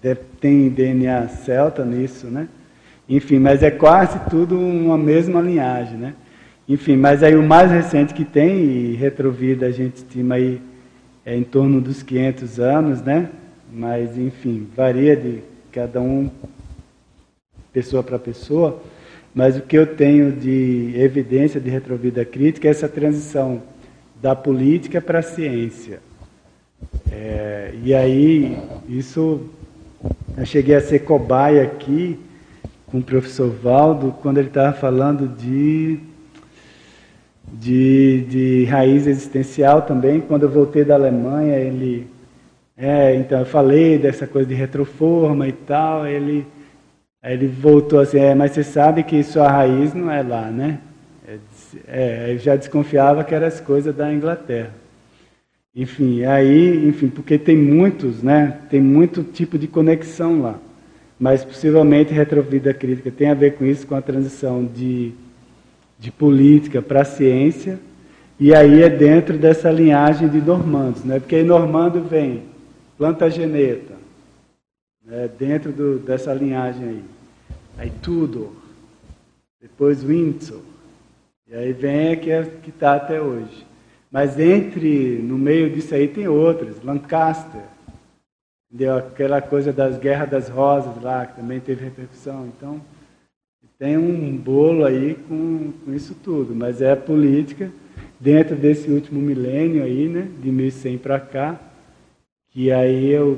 A: tem DNA celta nisso, né? Enfim, mas é quase tudo uma mesma linhagem, né? Enfim, mas aí o mais recente que tem, e retrovida a gente estima aí em torno dos 500 anos, né? Mas, enfim, varia de cada um, pessoa para pessoa, mas o que eu tenho de evidência de retrovida crítica é essa transição da política para a ciência. E aí, isso, eu cheguei a ser cobaia aqui com o professor Valdo, quando ele estava falando de raiz existencial também. Quando eu voltei da Alemanha, ele... então eu falei dessa coisa de retroforma e tal, aí ele voltou assim, mas você sabe que sua raiz não é lá, né? Eu já desconfiava que eram as coisas da Inglaterra. Enfim, porque tem muitos, né? Tem muito tipo de conexão lá. Mas possivelmente retrovida crítica tem a ver com isso, com a transição de política para a ciência, e aí é dentro dessa linhagem de normandos, né? Porque aí normando vem Plantageneta, né? Dentro dessa linhagem aí Tudor, depois Windsor, e aí vem a que está até hoje. Mas no meio disso aí tem outras, Lancaster, entendeu? Aquela coisa das Guerras das Rosas lá, que também teve repercussão. Então, tem um bolo aí com isso tudo, mas é a política dentro desse último milênio aí, né, de 1100 para cá, que aí eu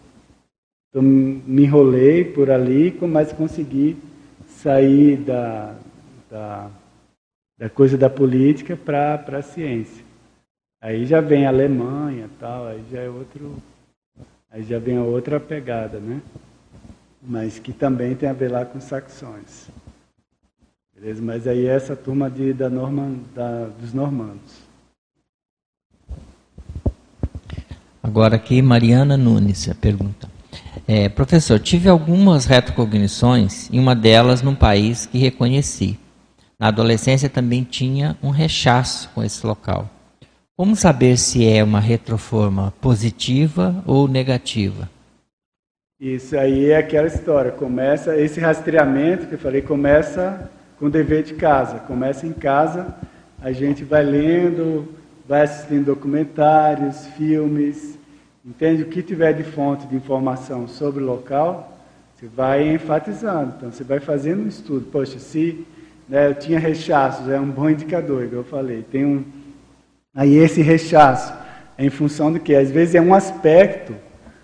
A: me enrolei por ali, mas consegui sair da coisa da política para a ciência. Aí já vem a Alemanha, tal, aí já vem a outra pegada, né? Mas que também tem a ver lá com os saxões. Beleza? Mas aí é essa turma dos normandos.
D: Agora aqui, Mariana Nunes, a pergunta. Professor, tive algumas retrocognições, e uma delas num país que reconheci. Na adolescência também tinha um rechaço com esse local. Como saber se é uma retroforma positiva ou negativa?
A: Isso aí é aquela história. Começa esse rastreamento que eu falei, começa com o dever de casa. Começa em casa, a gente vai lendo, vai assistindo documentários, filmes, entende? O que tiver de fonte de informação sobre o local, você vai enfatizando. Então, você vai fazendo um estudo. Poxa, se eu tinha rechaço, já é um bom indicador, igual eu falei. Aí esse rechaço é em função do que? Às vezes é um aspecto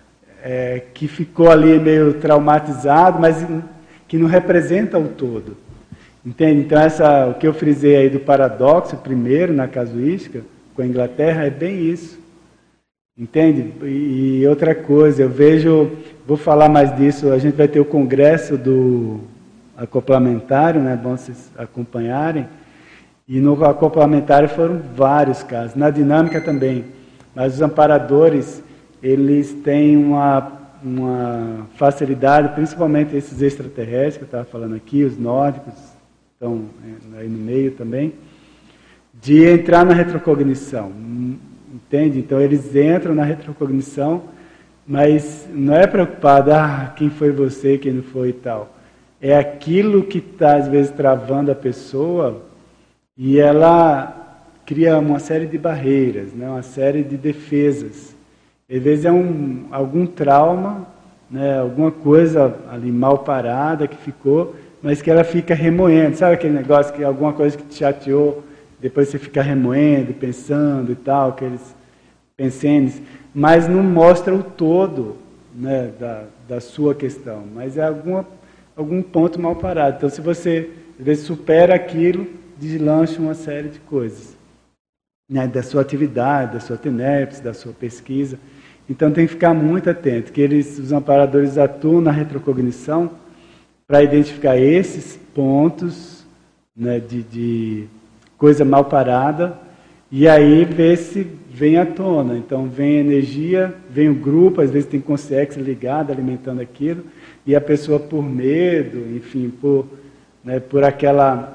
A: que ficou ali meio traumatizado, mas que não representa o todo. Entende? Então, o que eu frisei aí do paradoxo, primeiro, na casuística, com a Inglaterra, é bem isso. Entende? E outra coisa, vou falar mais disso, a gente vai ter o congresso do acoplamentário, né? É bom vocês acompanharem. E no acoplamentário foram vários casos, na dinâmica também. Mas os amparadores, eles têm uma facilidade, principalmente esses extraterrestres que eu estava falando aqui, os nórdicos, estão aí no meio também, de entrar na retrocognição. Entende? Então eles entram na retrocognição, mas não é preocupado, quem foi você, quem não foi e tal. É aquilo que está, às vezes, travando a pessoa, e ela cria uma série de barreiras, né? Uma série de defesas. Às vezes é algum trauma, né? Alguma coisa ali mal parada que ficou, mas que ela fica remoendo. Sabe aquele negócio que alguma coisa que te chateou, depois você fica remoendo, pensando e tal, aqueles pensenes, mas não mostra o todo, né, da sua questão, mas é algum ponto mal parado. Então, se você às vezes supera aquilo, deslancha uma série de coisas, né, da sua atividade, da sua tenepse, da sua pesquisa. Então tem que ficar muito atento, que os amparadores atuam na retrocognição para identificar esses pontos, né, de coisa mal parada, e aí ver se vem à tona. Então vem energia, vem o grupo, às vezes tem consciência ligada, alimentando aquilo, e a pessoa por medo, enfim, por aquela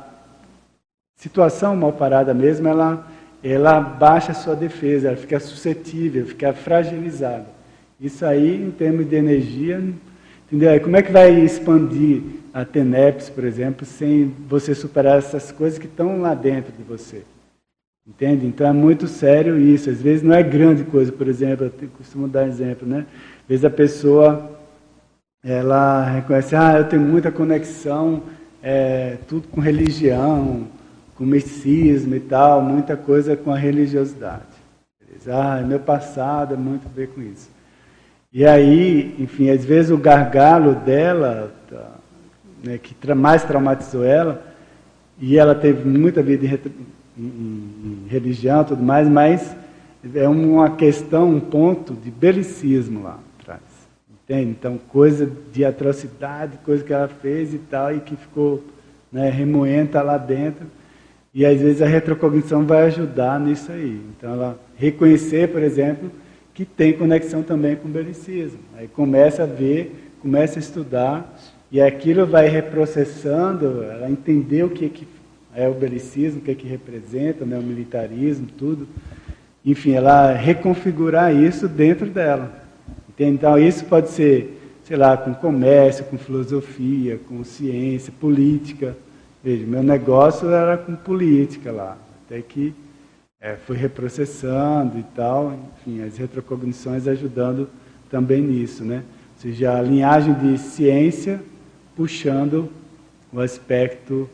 A: situação mal parada mesmo, ela baixa a sua defesa, ela fica suscetível, fica fragilizada. Isso aí, em termos de energia, Entendeu? Aí como é que vai expandir a TENEPS, por exemplo, sem você superar essas coisas que estão lá dentro de você? Entende? Então é muito sério isso. Às vezes não é grande coisa, por exemplo, eu costumo dar exemplo, né? Às vezes a pessoa, ela reconhece, eu tenho muita conexão, tudo com religião, com misticismo e tal, muita coisa com a religiosidade. Meu passado é muito a ver com isso. E aí, enfim, às vezes o gargalo dela, né, que mais traumatizou ela, e ela teve muita vida em religião e tudo mais, mas é uma questão, um ponto de belicismo lá atrás. Entende? Então, coisa de atrocidade, coisa que ela fez e tal, e que ficou, né, remoenta lá dentro. E às vezes a retrocognição vai ajudar nisso aí. Então, ela reconhecer, por exemplo, que tem conexão também com o belicismo. Aí começa a ver, começa a estudar, e aquilo vai reprocessando, ela entender o que é o belicismo, o que representa, né, o militarismo, tudo. Enfim, ela reconfigurar isso dentro dela. Entende? Então, isso pode ser, sei lá, com comércio, com filosofia, com ciência, política. Veja, meu negócio era com política lá, até que foi reprocessando e tal, enfim, as retrocognições ajudando também nisso, né? Ou seja, a linhagem de ciência puxando o aspecto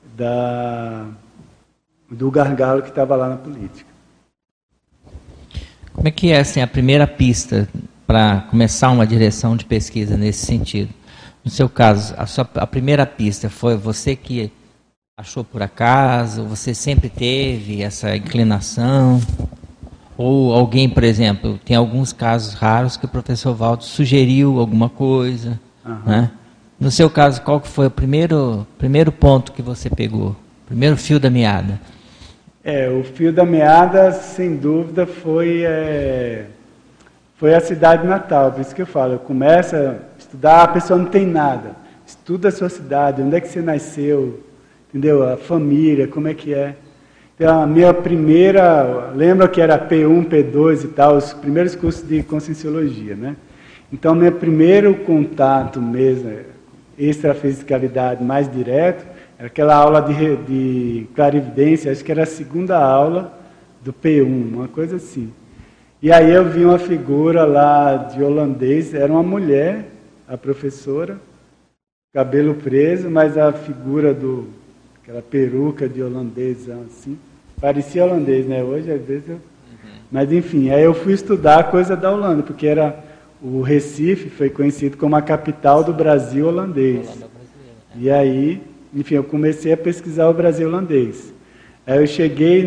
A: do gargalo que estava lá na política.
D: Como é que é assim, a primeira pista para começar uma direção de pesquisa nesse sentido? No seu caso, a primeira pista foi você que achou por acaso? Você sempre teve essa inclinação? Ou alguém, por exemplo, tem alguns casos raros que o professor Valdo sugeriu alguma coisa, né? No seu caso, qual que foi o primeiro ponto que você pegou? Primeiro fio da meada?
A: O fio da meada, sem dúvida, foi a cidade natal. Por isso que eu falo, começa a estudar, a pessoa não tem nada. Estuda a sua cidade, onde é que você nasceu, entendeu? A família, como é que é. Então, a minha primeira, lembra que era P1, P2 e tal, os primeiros cursos de Conscienciologia, né? Então, meu primeiro contato mesmo, extrafisicalidade mais direto, era aquela aula de clarividência, acho que era a segunda aula do P1, uma coisa assim. E aí eu vi uma figura lá de holandês, era uma mulher, a professora, cabelo preso, mas a figura aquela peruca de holandês, assim, parecia holandês, né? Hoje, às vezes, mas enfim, aí eu fui estudar a coisa da Holanda, porque o Recife foi conhecido como a capital do Brasil holandês. E aí, enfim, eu comecei a pesquisar o Brasil holandês. Aí eu cheguei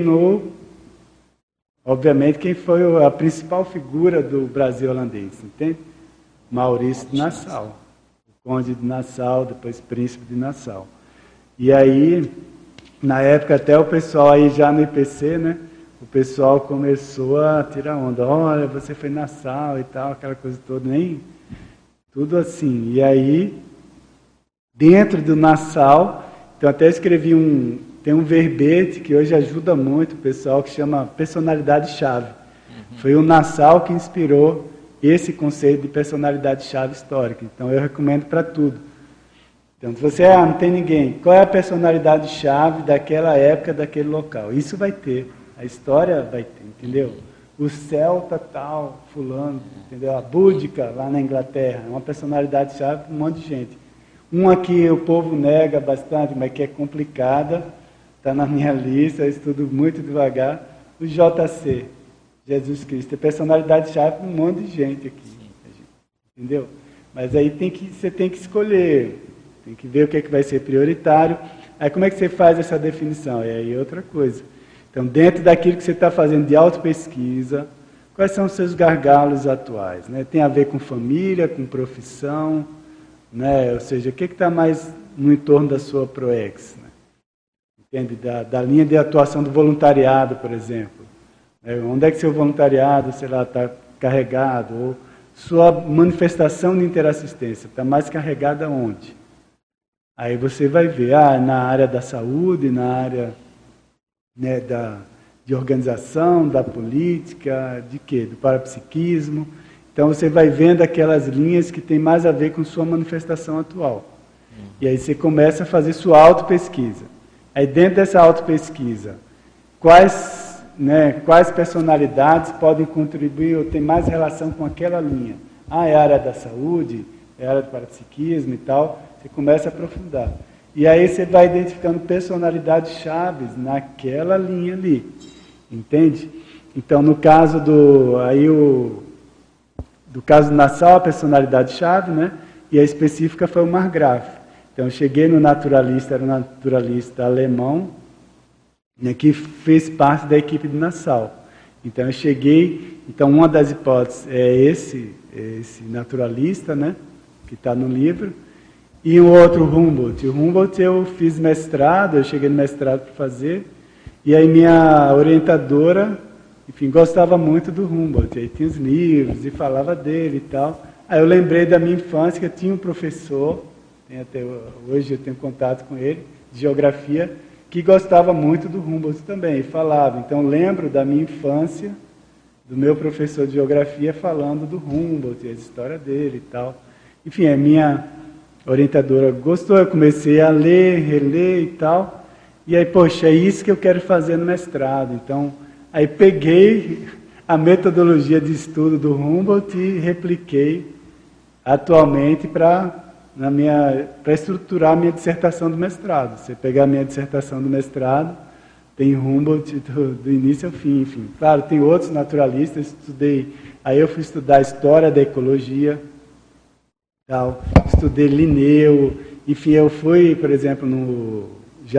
A: obviamente, quem foi a principal figura do Brasil holandês, entende? Maurício de Nassau, o conde de Nassau, depois príncipe de Nassau. E aí, na época, até o pessoal aí já no IPC, né? O pessoal começou a tirar onda. Olha, você foi Nassau e tal, aquela coisa toda, nem tudo assim. E aí, dentro do Nassau, então até escrevi tem um verbete que hoje ajuda muito o pessoal, que chama personalidade-chave. Foi o Nassau que inspirou esse conceito de personalidade-chave histórica. Então eu recomendo para tudo. Então, se você não tem ninguém, qual é a personalidade-chave daquela época, daquele local? Isso vai ter, a história vai ter, entendeu? O celta tal, fulano, entendeu? A búdica, lá na Inglaterra, é uma personalidade-chave para um monte de gente. Uma que o povo nega bastante, mas que é complicada, está na minha lista, eu estudo muito devagar, o JC, Jesus Cristo, é personalidade-chave para um monte de gente aqui, entendeu? Mas aí você tem que escolher. Tem que ver o que vai ser prioritário. Aí como é que você faz essa definição? E aí outra coisa. Então, dentro daquilo que você está fazendo de autopesquisa, quais são os seus gargalos atuais? Né? Tem a ver com família, com profissão, né? Ou seja, o que está mais no entorno da sua ProEx? Né? Entende? Da linha de atuação do voluntariado, por exemplo. Onde é que seu voluntariado, sei lá, está carregado? Ou sua manifestação de interassistência está mais carregada onde? Aí você vai ver, na área da saúde, na área, né, de organização, da política, de quê? Do parapsiquismo. Então você vai vendo aquelas linhas que tem mais a ver com sua manifestação atual. E aí você começa a fazer sua autopesquisa. Aí dentro dessa autopesquisa, quais personalidades podem contribuir ou ter mais relação com aquela linha? É a área da saúde, é a área do parapsiquismo e tal. Você começa a aprofundar. E aí você vai identificando personalidades chaves naquela linha ali. Entende? Então, no caso do caso do Nassau, a personalidade chave, né? E a específica foi o Margraf. Então, eu cheguei no naturalista, era um naturalista alemão, né, que fez parte da equipe de Nassau. Então, eu cheguei... Então, uma das hipóteses é esse naturalista, né, que está no livro, e um outro, Humboldt. O Humboldt eu fiz mestrado, eu cheguei no mestrado para fazer, e aí minha orientadora, enfim, gostava muito do Humboldt, aí tinha os livros e falava dele e tal. Aí eu lembrei da minha infância, que eu tinha um professor, até hoje eu tenho contato com ele, de geografia, que gostava muito do Humboldt também, e falava. Então lembro da minha infância, do meu professor de geografia falando do Humboldt, a história dele e tal. Enfim, a minha orientadora gostou, eu comecei a ler, reler e tal, e aí, poxa, é isso que eu quero fazer no mestrado. Então, aí peguei a metodologia de estudo do Humboldt e repliquei atualmente para estruturar a minha dissertação do mestrado. Você pegar a minha dissertação do mestrado, tem Humboldt do início ao fim, enfim. Claro, tem outros naturalistas, aí eu fui estudar a história da ecologia, tal, estudei Linneu, enfim, eu fui, por exemplo, no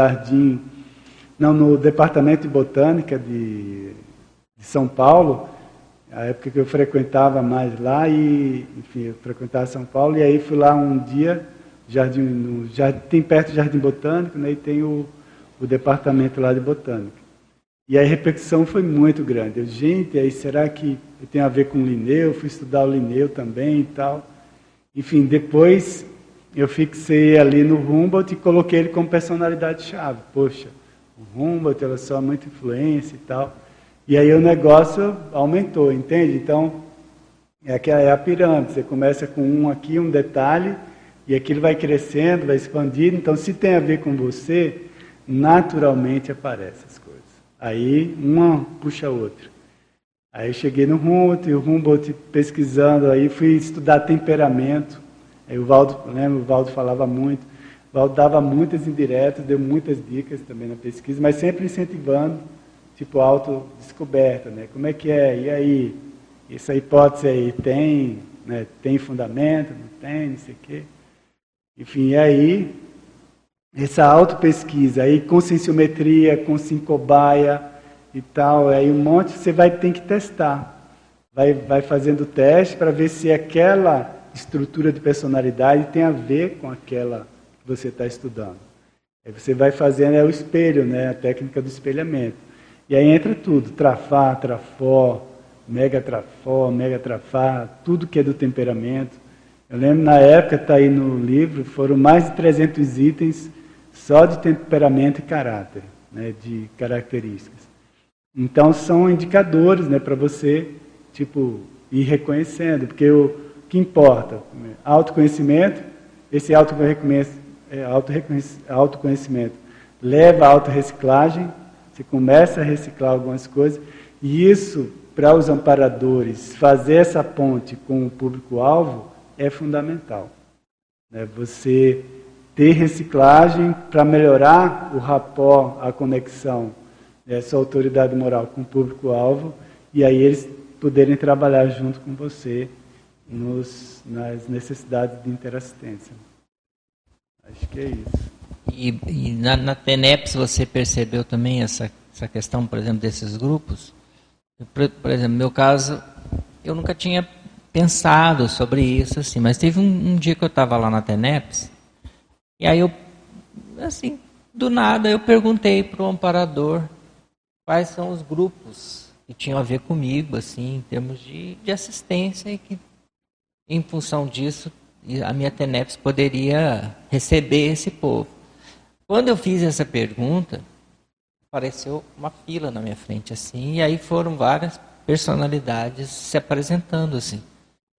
A: Departamento de Botânica de São Paulo, a época que eu frequentava mais lá, e, enfim, eu frequentava São Paulo, e aí fui lá um dia, tem perto do Jardim Botânico, né, e tem o departamento lá de Botânica. E a repercussão foi muito grande. Gente, aí será que tem a ver com o Linneu? Eu fui estudar o Linneu também e tal. Enfim, depois eu fixei ali no Humboldt e coloquei ele como personalidade-chave. Poxa, o Humboldt, ela só muita influência e tal. E aí o negócio aumentou, entende? Então, é a pirâmide. Você começa com um aqui, um detalhe, e aquilo vai crescendo, vai expandindo. Então, se tem a ver com você, naturalmente aparecem as coisas. Aí, uma puxa a outra. Aí eu cheguei no Humboldt, e o Humboldt pesquisando, aí fui estudar temperamento. Aí o Valdo falava muito. O Valdo dava muitas indiretas, deu muitas dicas também na pesquisa, mas sempre incentivando, tipo, autodescoberta, né? Como é que é? E aí? Essa hipótese aí tem, né? Tem fundamento? Não tem? Não sei o quê. Enfim, e aí, essa autopesquisa, aí com sensiometria, com sincobaia e tal, aí um monte você vai ter que testar. Vai fazendo teste para ver se aquela estrutura de personalidade tem a ver com aquela que você está estudando. Aí você vai fazendo o espelho, né? A técnica do espelhamento. E aí entra tudo, trafá, trafó, megatrafá, tudo que é do temperamento. Eu lembro, na época, está aí no livro, foram mais de 300 itens só de temperamento e caráter, né, de características. Então, são indicadores, né, para você, tipo, ir reconhecendo, porque o que importa? Autoconhecimento, esse autoconhecimento leva à autorreciclagem, você começa a reciclar algumas coisas, e isso, para os amparadores, fazer essa ponte com o público-alvo é fundamental. Né? Você ter reciclagem para melhorar o rapport, a conexão dessa autoridade moral com o público-alvo, e aí eles poderem trabalhar junto com você nas necessidades de interassistência. Acho que é isso.
D: E na TENEPS você percebeu também essa questão, por exemplo, desses grupos? Por exemplo, no meu caso, eu nunca tinha pensado sobre isso, assim, mas teve um dia que eu estava lá na TENEPS, e aí eu, assim, do nada eu perguntei para o amparador quais são os grupos que tinham a ver comigo, assim, em termos de assistência, e que, em função disso, a minha TENEPS poderia receber esse povo. Quando eu fiz essa pergunta, apareceu uma fila na minha frente, assim, e aí foram várias personalidades se apresentando, assim.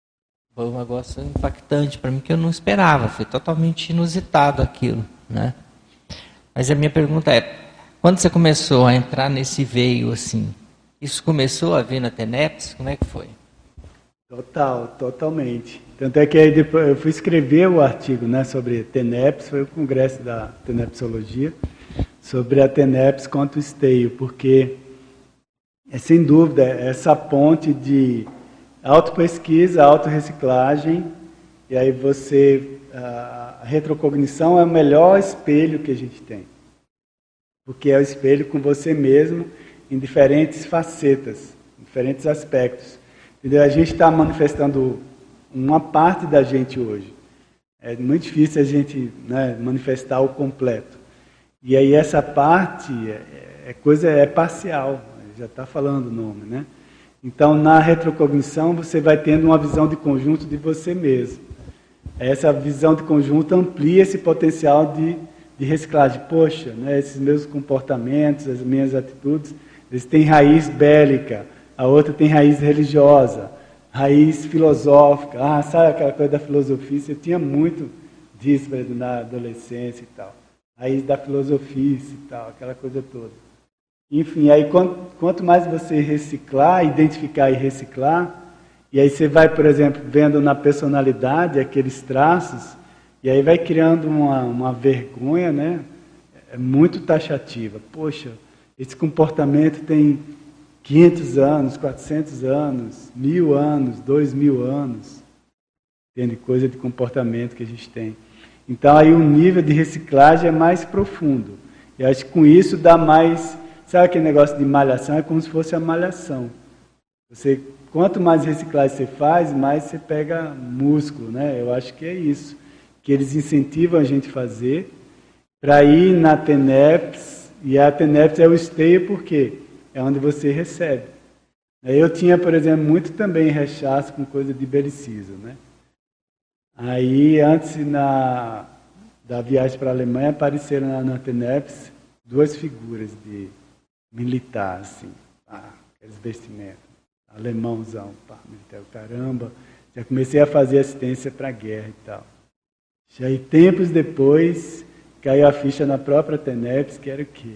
D: Foi um negócio impactante para mim, que eu não esperava. Foi totalmente inusitado aquilo, né? Mas a minha pergunta é, quando você começou a entrar nesse veio, assim, isso começou a vir na TENEPS? Como é que foi?
A: Totalmente. Tanto é que aí depois eu fui escrever o artigo, né, sobre TENEPS, foi o congresso da TENEPSologia, sobre a TENEPS contra o esteio, porque sem dúvida essa ponte de autopesquisa, autorreciclagem, e aí a retrocognição é o melhor espelho que a gente tem. Porque é o espelho com você mesmo em diferentes facetas, em diferentes aspectos. Entendeu? A gente está manifestando uma parte da gente hoje. É muito difícil a gente, né, manifestar o completo. E aí essa parte é parcial, já está falando o nome, né? Então, na retrocognição, você vai tendo uma visão de conjunto de você mesmo. Essa visão de conjunto amplia esse potencial de reciclagem. Poxa, né, esses meus comportamentos, as minhas atitudes, eles têm raiz bélica, a outra tem raiz religiosa, raiz filosófica. Ah, sabe aquela coisa da filosofia? Eu tinha muito disso na adolescência e tal. Raiz da filosofia e tal, aquela coisa toda. Enfim, aí quanto mais você reciclar, identificar e reciclar, e aí você vai, por exemplo, vendo na personalidade aqueles traços, e aí vai criando uma vergonha, né? É muito taxativa. Poxa, esse comportamento tem 500 anos, 400 anos, 1000 anos, 2000 anos. Tem coisa de comportamento que a gente tem. Então aí o nível de reciclagem é mais profundo. E acho que com isso dá mais... Sabe aquele negócio de malhação? É como se fosse a malhação. Quanto mais reciclagem você faz, mais você pega músculo, né? Eu acho que é isso. Que eles incentivam a gente a fazer para ir na TENEPS, e a TENEPS é o esteio porque é onde você recebe. Eu tinha, por exemplo, muito também rechaço com coisa de beliciza, né? Aí, antes da viagem para a Alemanha, apareceram na TENEPS 2 figuras de militar, assim, aqueles vestimentos, alemãozão, militar, caramba, já comecei a fazer assistência para a guerra e tal. Aí, tempos depois, caiu a ficha na própria TENEPS, que era o quê?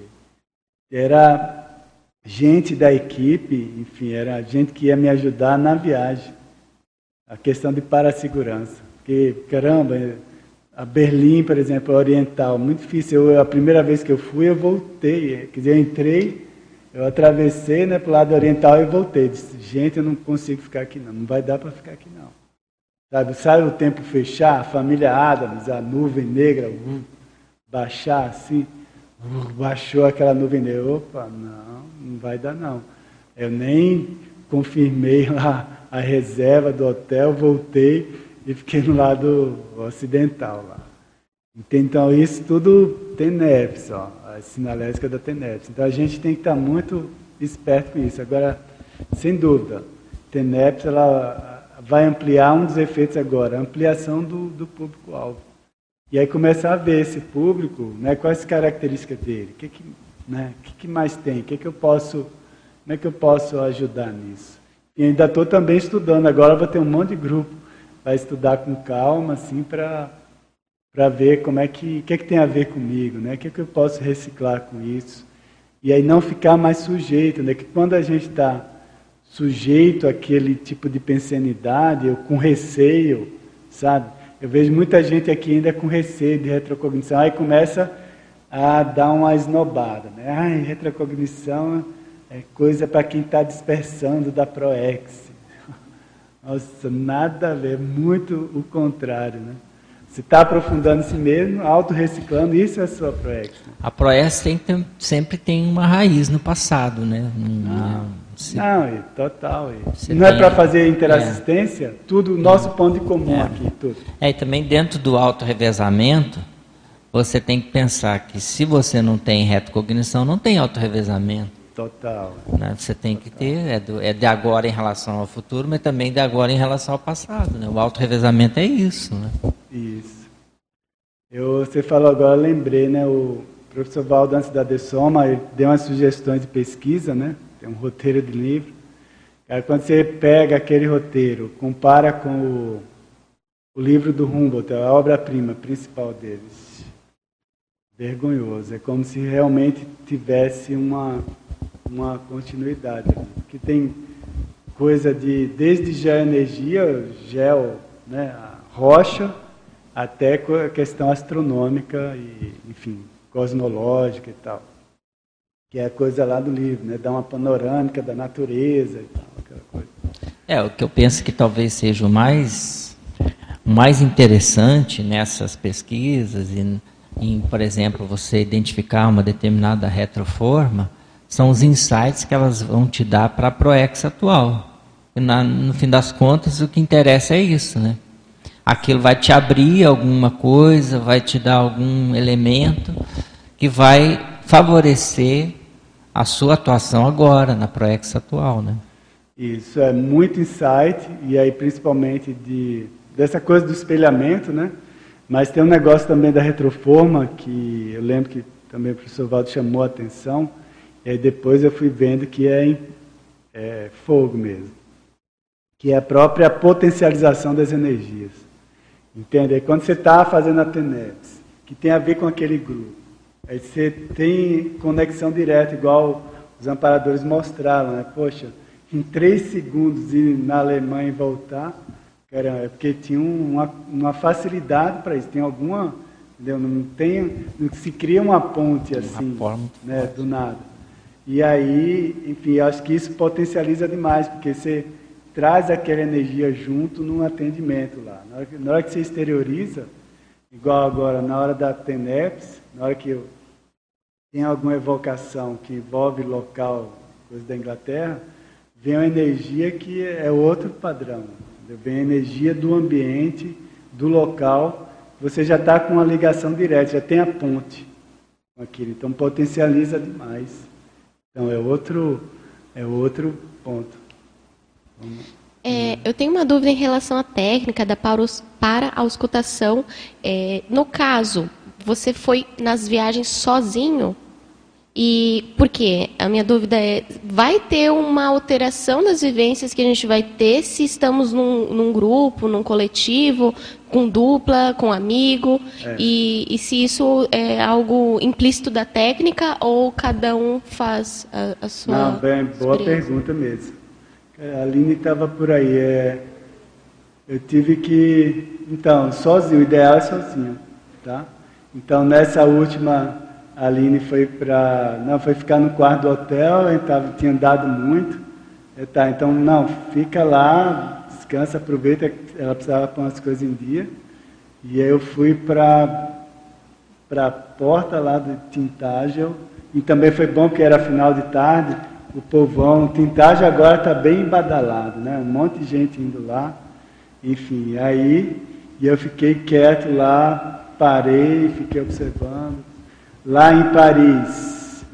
A: Era gente da equipe, enfim, era gente que ia me ajudar na viagem, a questão de parasegurança, porque, caramba, a Berlim, por exemplo, a oriental, muito difícil. A primeira vez que eu fui, eu voltei. Quer dizer, eu entrei, eu atravessei, né, para o lado oriental e voltei. Disse, gente, eu não consigo ficar aqui não vai dar para ficar aqui não. Sabe o tempo fechar, a família Adams, a nuvem negra, baixar assim, baixou aquela nuvem negra. Opa, não vai dar não. Eu nem confirmei lá a reserva do hotel, voltei e fiquei no lado ocidental lá. Então isso tudo TENEPS, a sinalética da TENEPS. Então a gente tem que estar muito esperto com isso. Agora, sem dúvida, TENEPS ela vai ampliar um dos efeitos agora, a ampliação do público-alvo. E aí começar a ver esse público, né, quais as características dele, o que mais tem, como é que eu posso ajudar nisso. E ainda estou também estudando, agora vou ter um monte de grupo para estudar com calma, assim, para ver como é que tem a ver comigo, né? O que eu posso reciclar com isso. E aí não ficar mais sujeito, né? Que quando a gente está sujeito àquele tipo de pensanidade, ou com receio, sabe? Eu vejo muita gente aqui ainda com receio de retrocognição, aí começa a dar uma esnobada, né? Ai, retrocognição é coisa para quem está dispersando da ProEx. Nossa, nada a ver, muito o contrário, né? Você está aprofundando em si mesmo, autorreciclando, isso é a sua ProEx. Né?
D: A ProEx sempre tem uma raiz no passado, né?
A: Total. Não é para fazer interassistência? Tudo, nosso ponto de comum aqui, tudo.
D: E também dentro do autorrevezamento, você tem que pensar que se você não tem retrocognição, não tem autorrevezamento.
A: Total.
D: Né? Você tem que ter, é de agora em relação ao futuro, mas também de agora em relação ao passado. Né? O autorrevezamento é isso. Né?
A: Isso. Você falou agora, eu lembrei, né? O professor Valdo, antes da Dessoma, ele deu umas sugestões de pesquisa, né? Tem um roteiro de livro. Aí, quando você pega aquele roteiro, compara com O livro do Humboldt, a obra-prima principal deles. Vergonhoso. É como se realmente tivesse uma continuidade. Que tem coisa desde geoenergia, né, a rocha, até a questão astronômica e, enfim, cosmológica e tal. Que é a coisa lá do livro, né? Dá uma panorâmica da natureza e tal, aquela coisa.
D: O que eu penso que talvez seja o mais interessante nessas pesquisas, em, por exemplo, você identificar uma determinada retroforma, são os insights que elas vão te dar para a ProEx atual. E no fim das contas, o que interessa é isso, né? Aquilo vai te abrir alguma coisa, vai te dar algum elemento que vai favorecer a sua atuação agora, na ProEx atual, né?
A: Isso, é muito insight, e aí principalmente dessa coisa do espelhamento, né? Mas tem um negócio também da retroforma, que eu lembro que também o professor Valdo chamou a atenção, e aí depois eu fui vendo que é fogo mesmo. Que é a própria potencialização das energias. Entende? Aí quando você está fazendo a TENEPS, que tem a ver com aquele grupo, aí você tem conexão direta, igual os amparadores mostraram, né? Poxa, em 3 segundos ir na Alemanha e voltar, caramba, é porque tinha uma facilidade para isso, tem alguma, entendeu? Não se cria uma ponte assim, né, do nada. E aí, enfim, acho que isso potencializa demais, porque você traz aquela energia junto num atendimento lá. Na hora que você exterioriza, igual agora, na hora da TENEPS, na hora que eu tenho alguma evocação que envolve local, coisa da Inglaterra, vem uma energia que é outro padrão. Entendeu? Vem a energia do ambiente, do local, você já está com uma ligação direta, já tem a ponte com aquilo, então potencializa demais. Então é outro ponto.
H: Eu tenho uma dúvida em relação à técnica da para-auscultação. No caso, você foi nas viagens sozinho? E por quê? A minha dúvida é, vai ter uma alteração das vivências que a gente vai ter se estamos num grupo, num coletivo, com dupla, com amigo, e se isso é algo implícito da técnica ou cada um faz a sua
A: boa pergunta mesmo. A Aline estava por aí. Eu tive que... Então, sozinho, o ideal é sozinho. Tá? Então, nessa última... A Aline foi ficar no quarto do hotel, tinha andado muito. Então, fica lá, descansa, aproveita, ela precisava pôr umas coisas em dia. E aí eu fui para a porta lá do Tintagel, e também foi bom porque era final de tarde, o povão, o Tintagel agora está bem badalado, né? Um monte de gente indo lá, enfim, e eu fiquei quieto lá, parei, fiquei observando. Lá em Paris,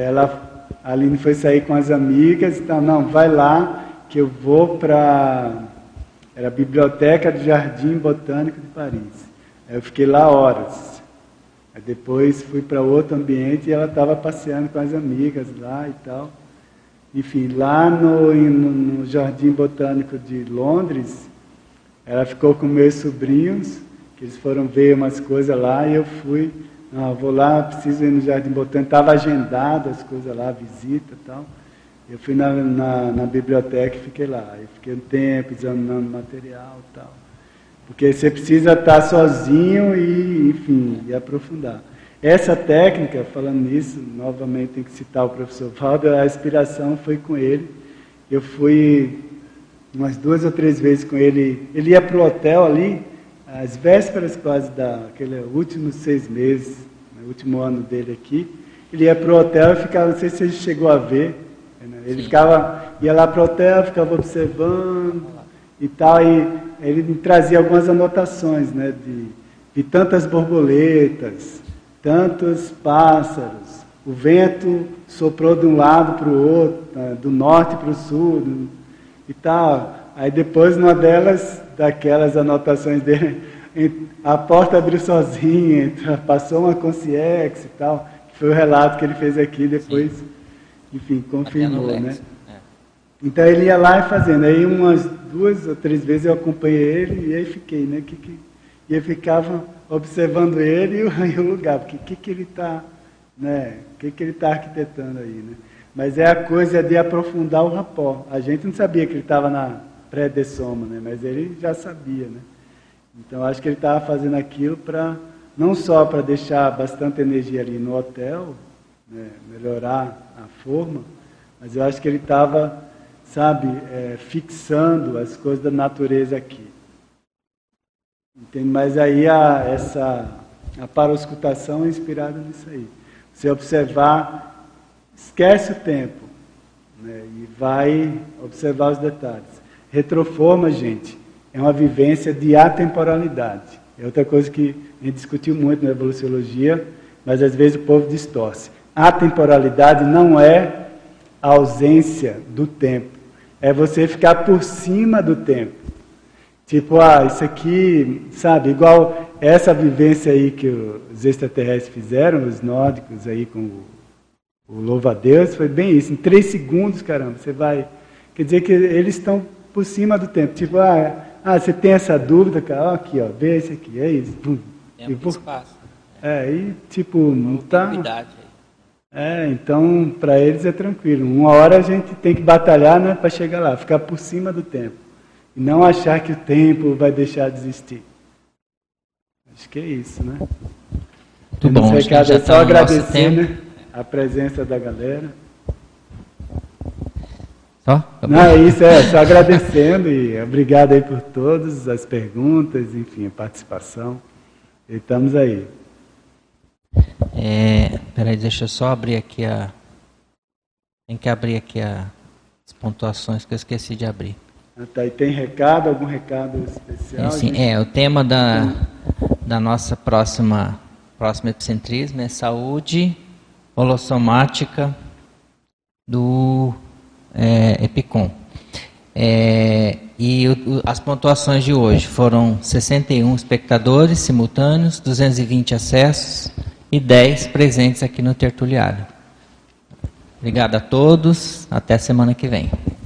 A: a Aline foi sair com as amigas, então, vai lá que eu vou era a Biblioteca do Jardim Botânico de Paris. Aí eu fiquei lá horas. Aí depois fui para outro ambiente e ela estava passeando com as amigas lá e tal. Enfim, lá no Jardim Botânico de Londres, ela ficou com meus sobrinhos, que eles foram ver umas coisas lá, e eu fui... vou lá, preciso ir no Jardim Botânico, estava agendado as coisas lá, visita e tal. Eu fui na biblioteca e fiquei lá. Eu fiquei um tempo examinando material e tal. Porque você precisa estar sozinho e, enfim, e aprofundar. Essa técnica, falando nisso, novamente tem que citar o professor Valdo, a inspiração foi com ele. Eu fui umas 2 ou 3 vezes com ele. Ele ia para o hotel ali, às vésperas quase daquele últimos 6 meses, no último ano dele aqui, ele ia para o hotel e ficava, não sei se ele chegou a ver, né? Ele ia lá para o hotel, ficava observando e tal, e ele me trazia algumas anotações, né, de tantas borboletas, tantos pássaros, o vento soprou de um lado para o outro, do norte para o sul, e tal. Aí depois, numa daquelas anotações dele, a porta abriu sozinha, passou uma concierge e tal, que foi o relato que ele fez aqui, depois, enfim, confirmou, né? Então ele ia lá e fazendo. Aí umas 2 ou 3 vezes eu acompanhei ele e aí fiquei, né? E eu ficava observando ele e o lugar, porque o que ele está, né? O que ele está arquitetando aí, né? Mas é a coisa de aprofundar o rapó. A gente não sabia que ele estava na pré-dessoma, né? Mas ele já sabia, né? Então acho que ele estava fazendo aquilo para não só para deixar bastante energia ali no hotel, né? Melhorar a forma, mas eu acho que ele estava, sabe, fixando as coisas da natureza aqui. Entende? Mas aí a parauscultação é inspirada nisso aí. Você observar, esquece o tempo, né, e vai observar os detalhes. Retroforma, gente, é uma vivência de atemporalidade. É outra coisa que a gente discutiu muito na evoluciologia, mas às vezes o povo distorce. Atemporalidade não é a ausência do tempo, é você ficar por cima do tempo. Tipo, isso aqui, sabe, igual essa vivência aí que os extraterrestres fizeram, os nórdicos aí com o louva-a-Deus, foi bem isso. Em 3 segundos, caramba, você vai... Quer dizer que eles estão por cima do tempo. Tipo, você tem essa dúvida, cara, aqui, ó, vê esse aqui, é isso.
D: É um espaço.
A: E tipo, não tá... Então, para eles é tranquilo. Uma hora a gente tem que batalhar, né, para chegar lá, ficar por cima do tempo. E não achar que o tempo vai deixar de existir. Acho que é isso, né?
D: Muito bom.
A: Recado, é só agradecer, né, a presença da galera.
D: Só?
A: Não, é isso, só agradecendo e obrigado aí por todas as perguntas, enfim, a participação. E estamos aí.
D: Peraí, deixa eu só abrir aqui Tem que abrir aqui as pontuações que eu esqueci de abrir.
A: Tá, e tem recado, algum recado especial?
D: Sim, o tema da nossa próxima epicentrismo é saúde holossomática do EPICOM. E as pontuações de hoje foram 61 espectadores simultâneos, 220 acessos e 10 presentes aqui no tertuliário. Obrigado a todos, até semana que vem.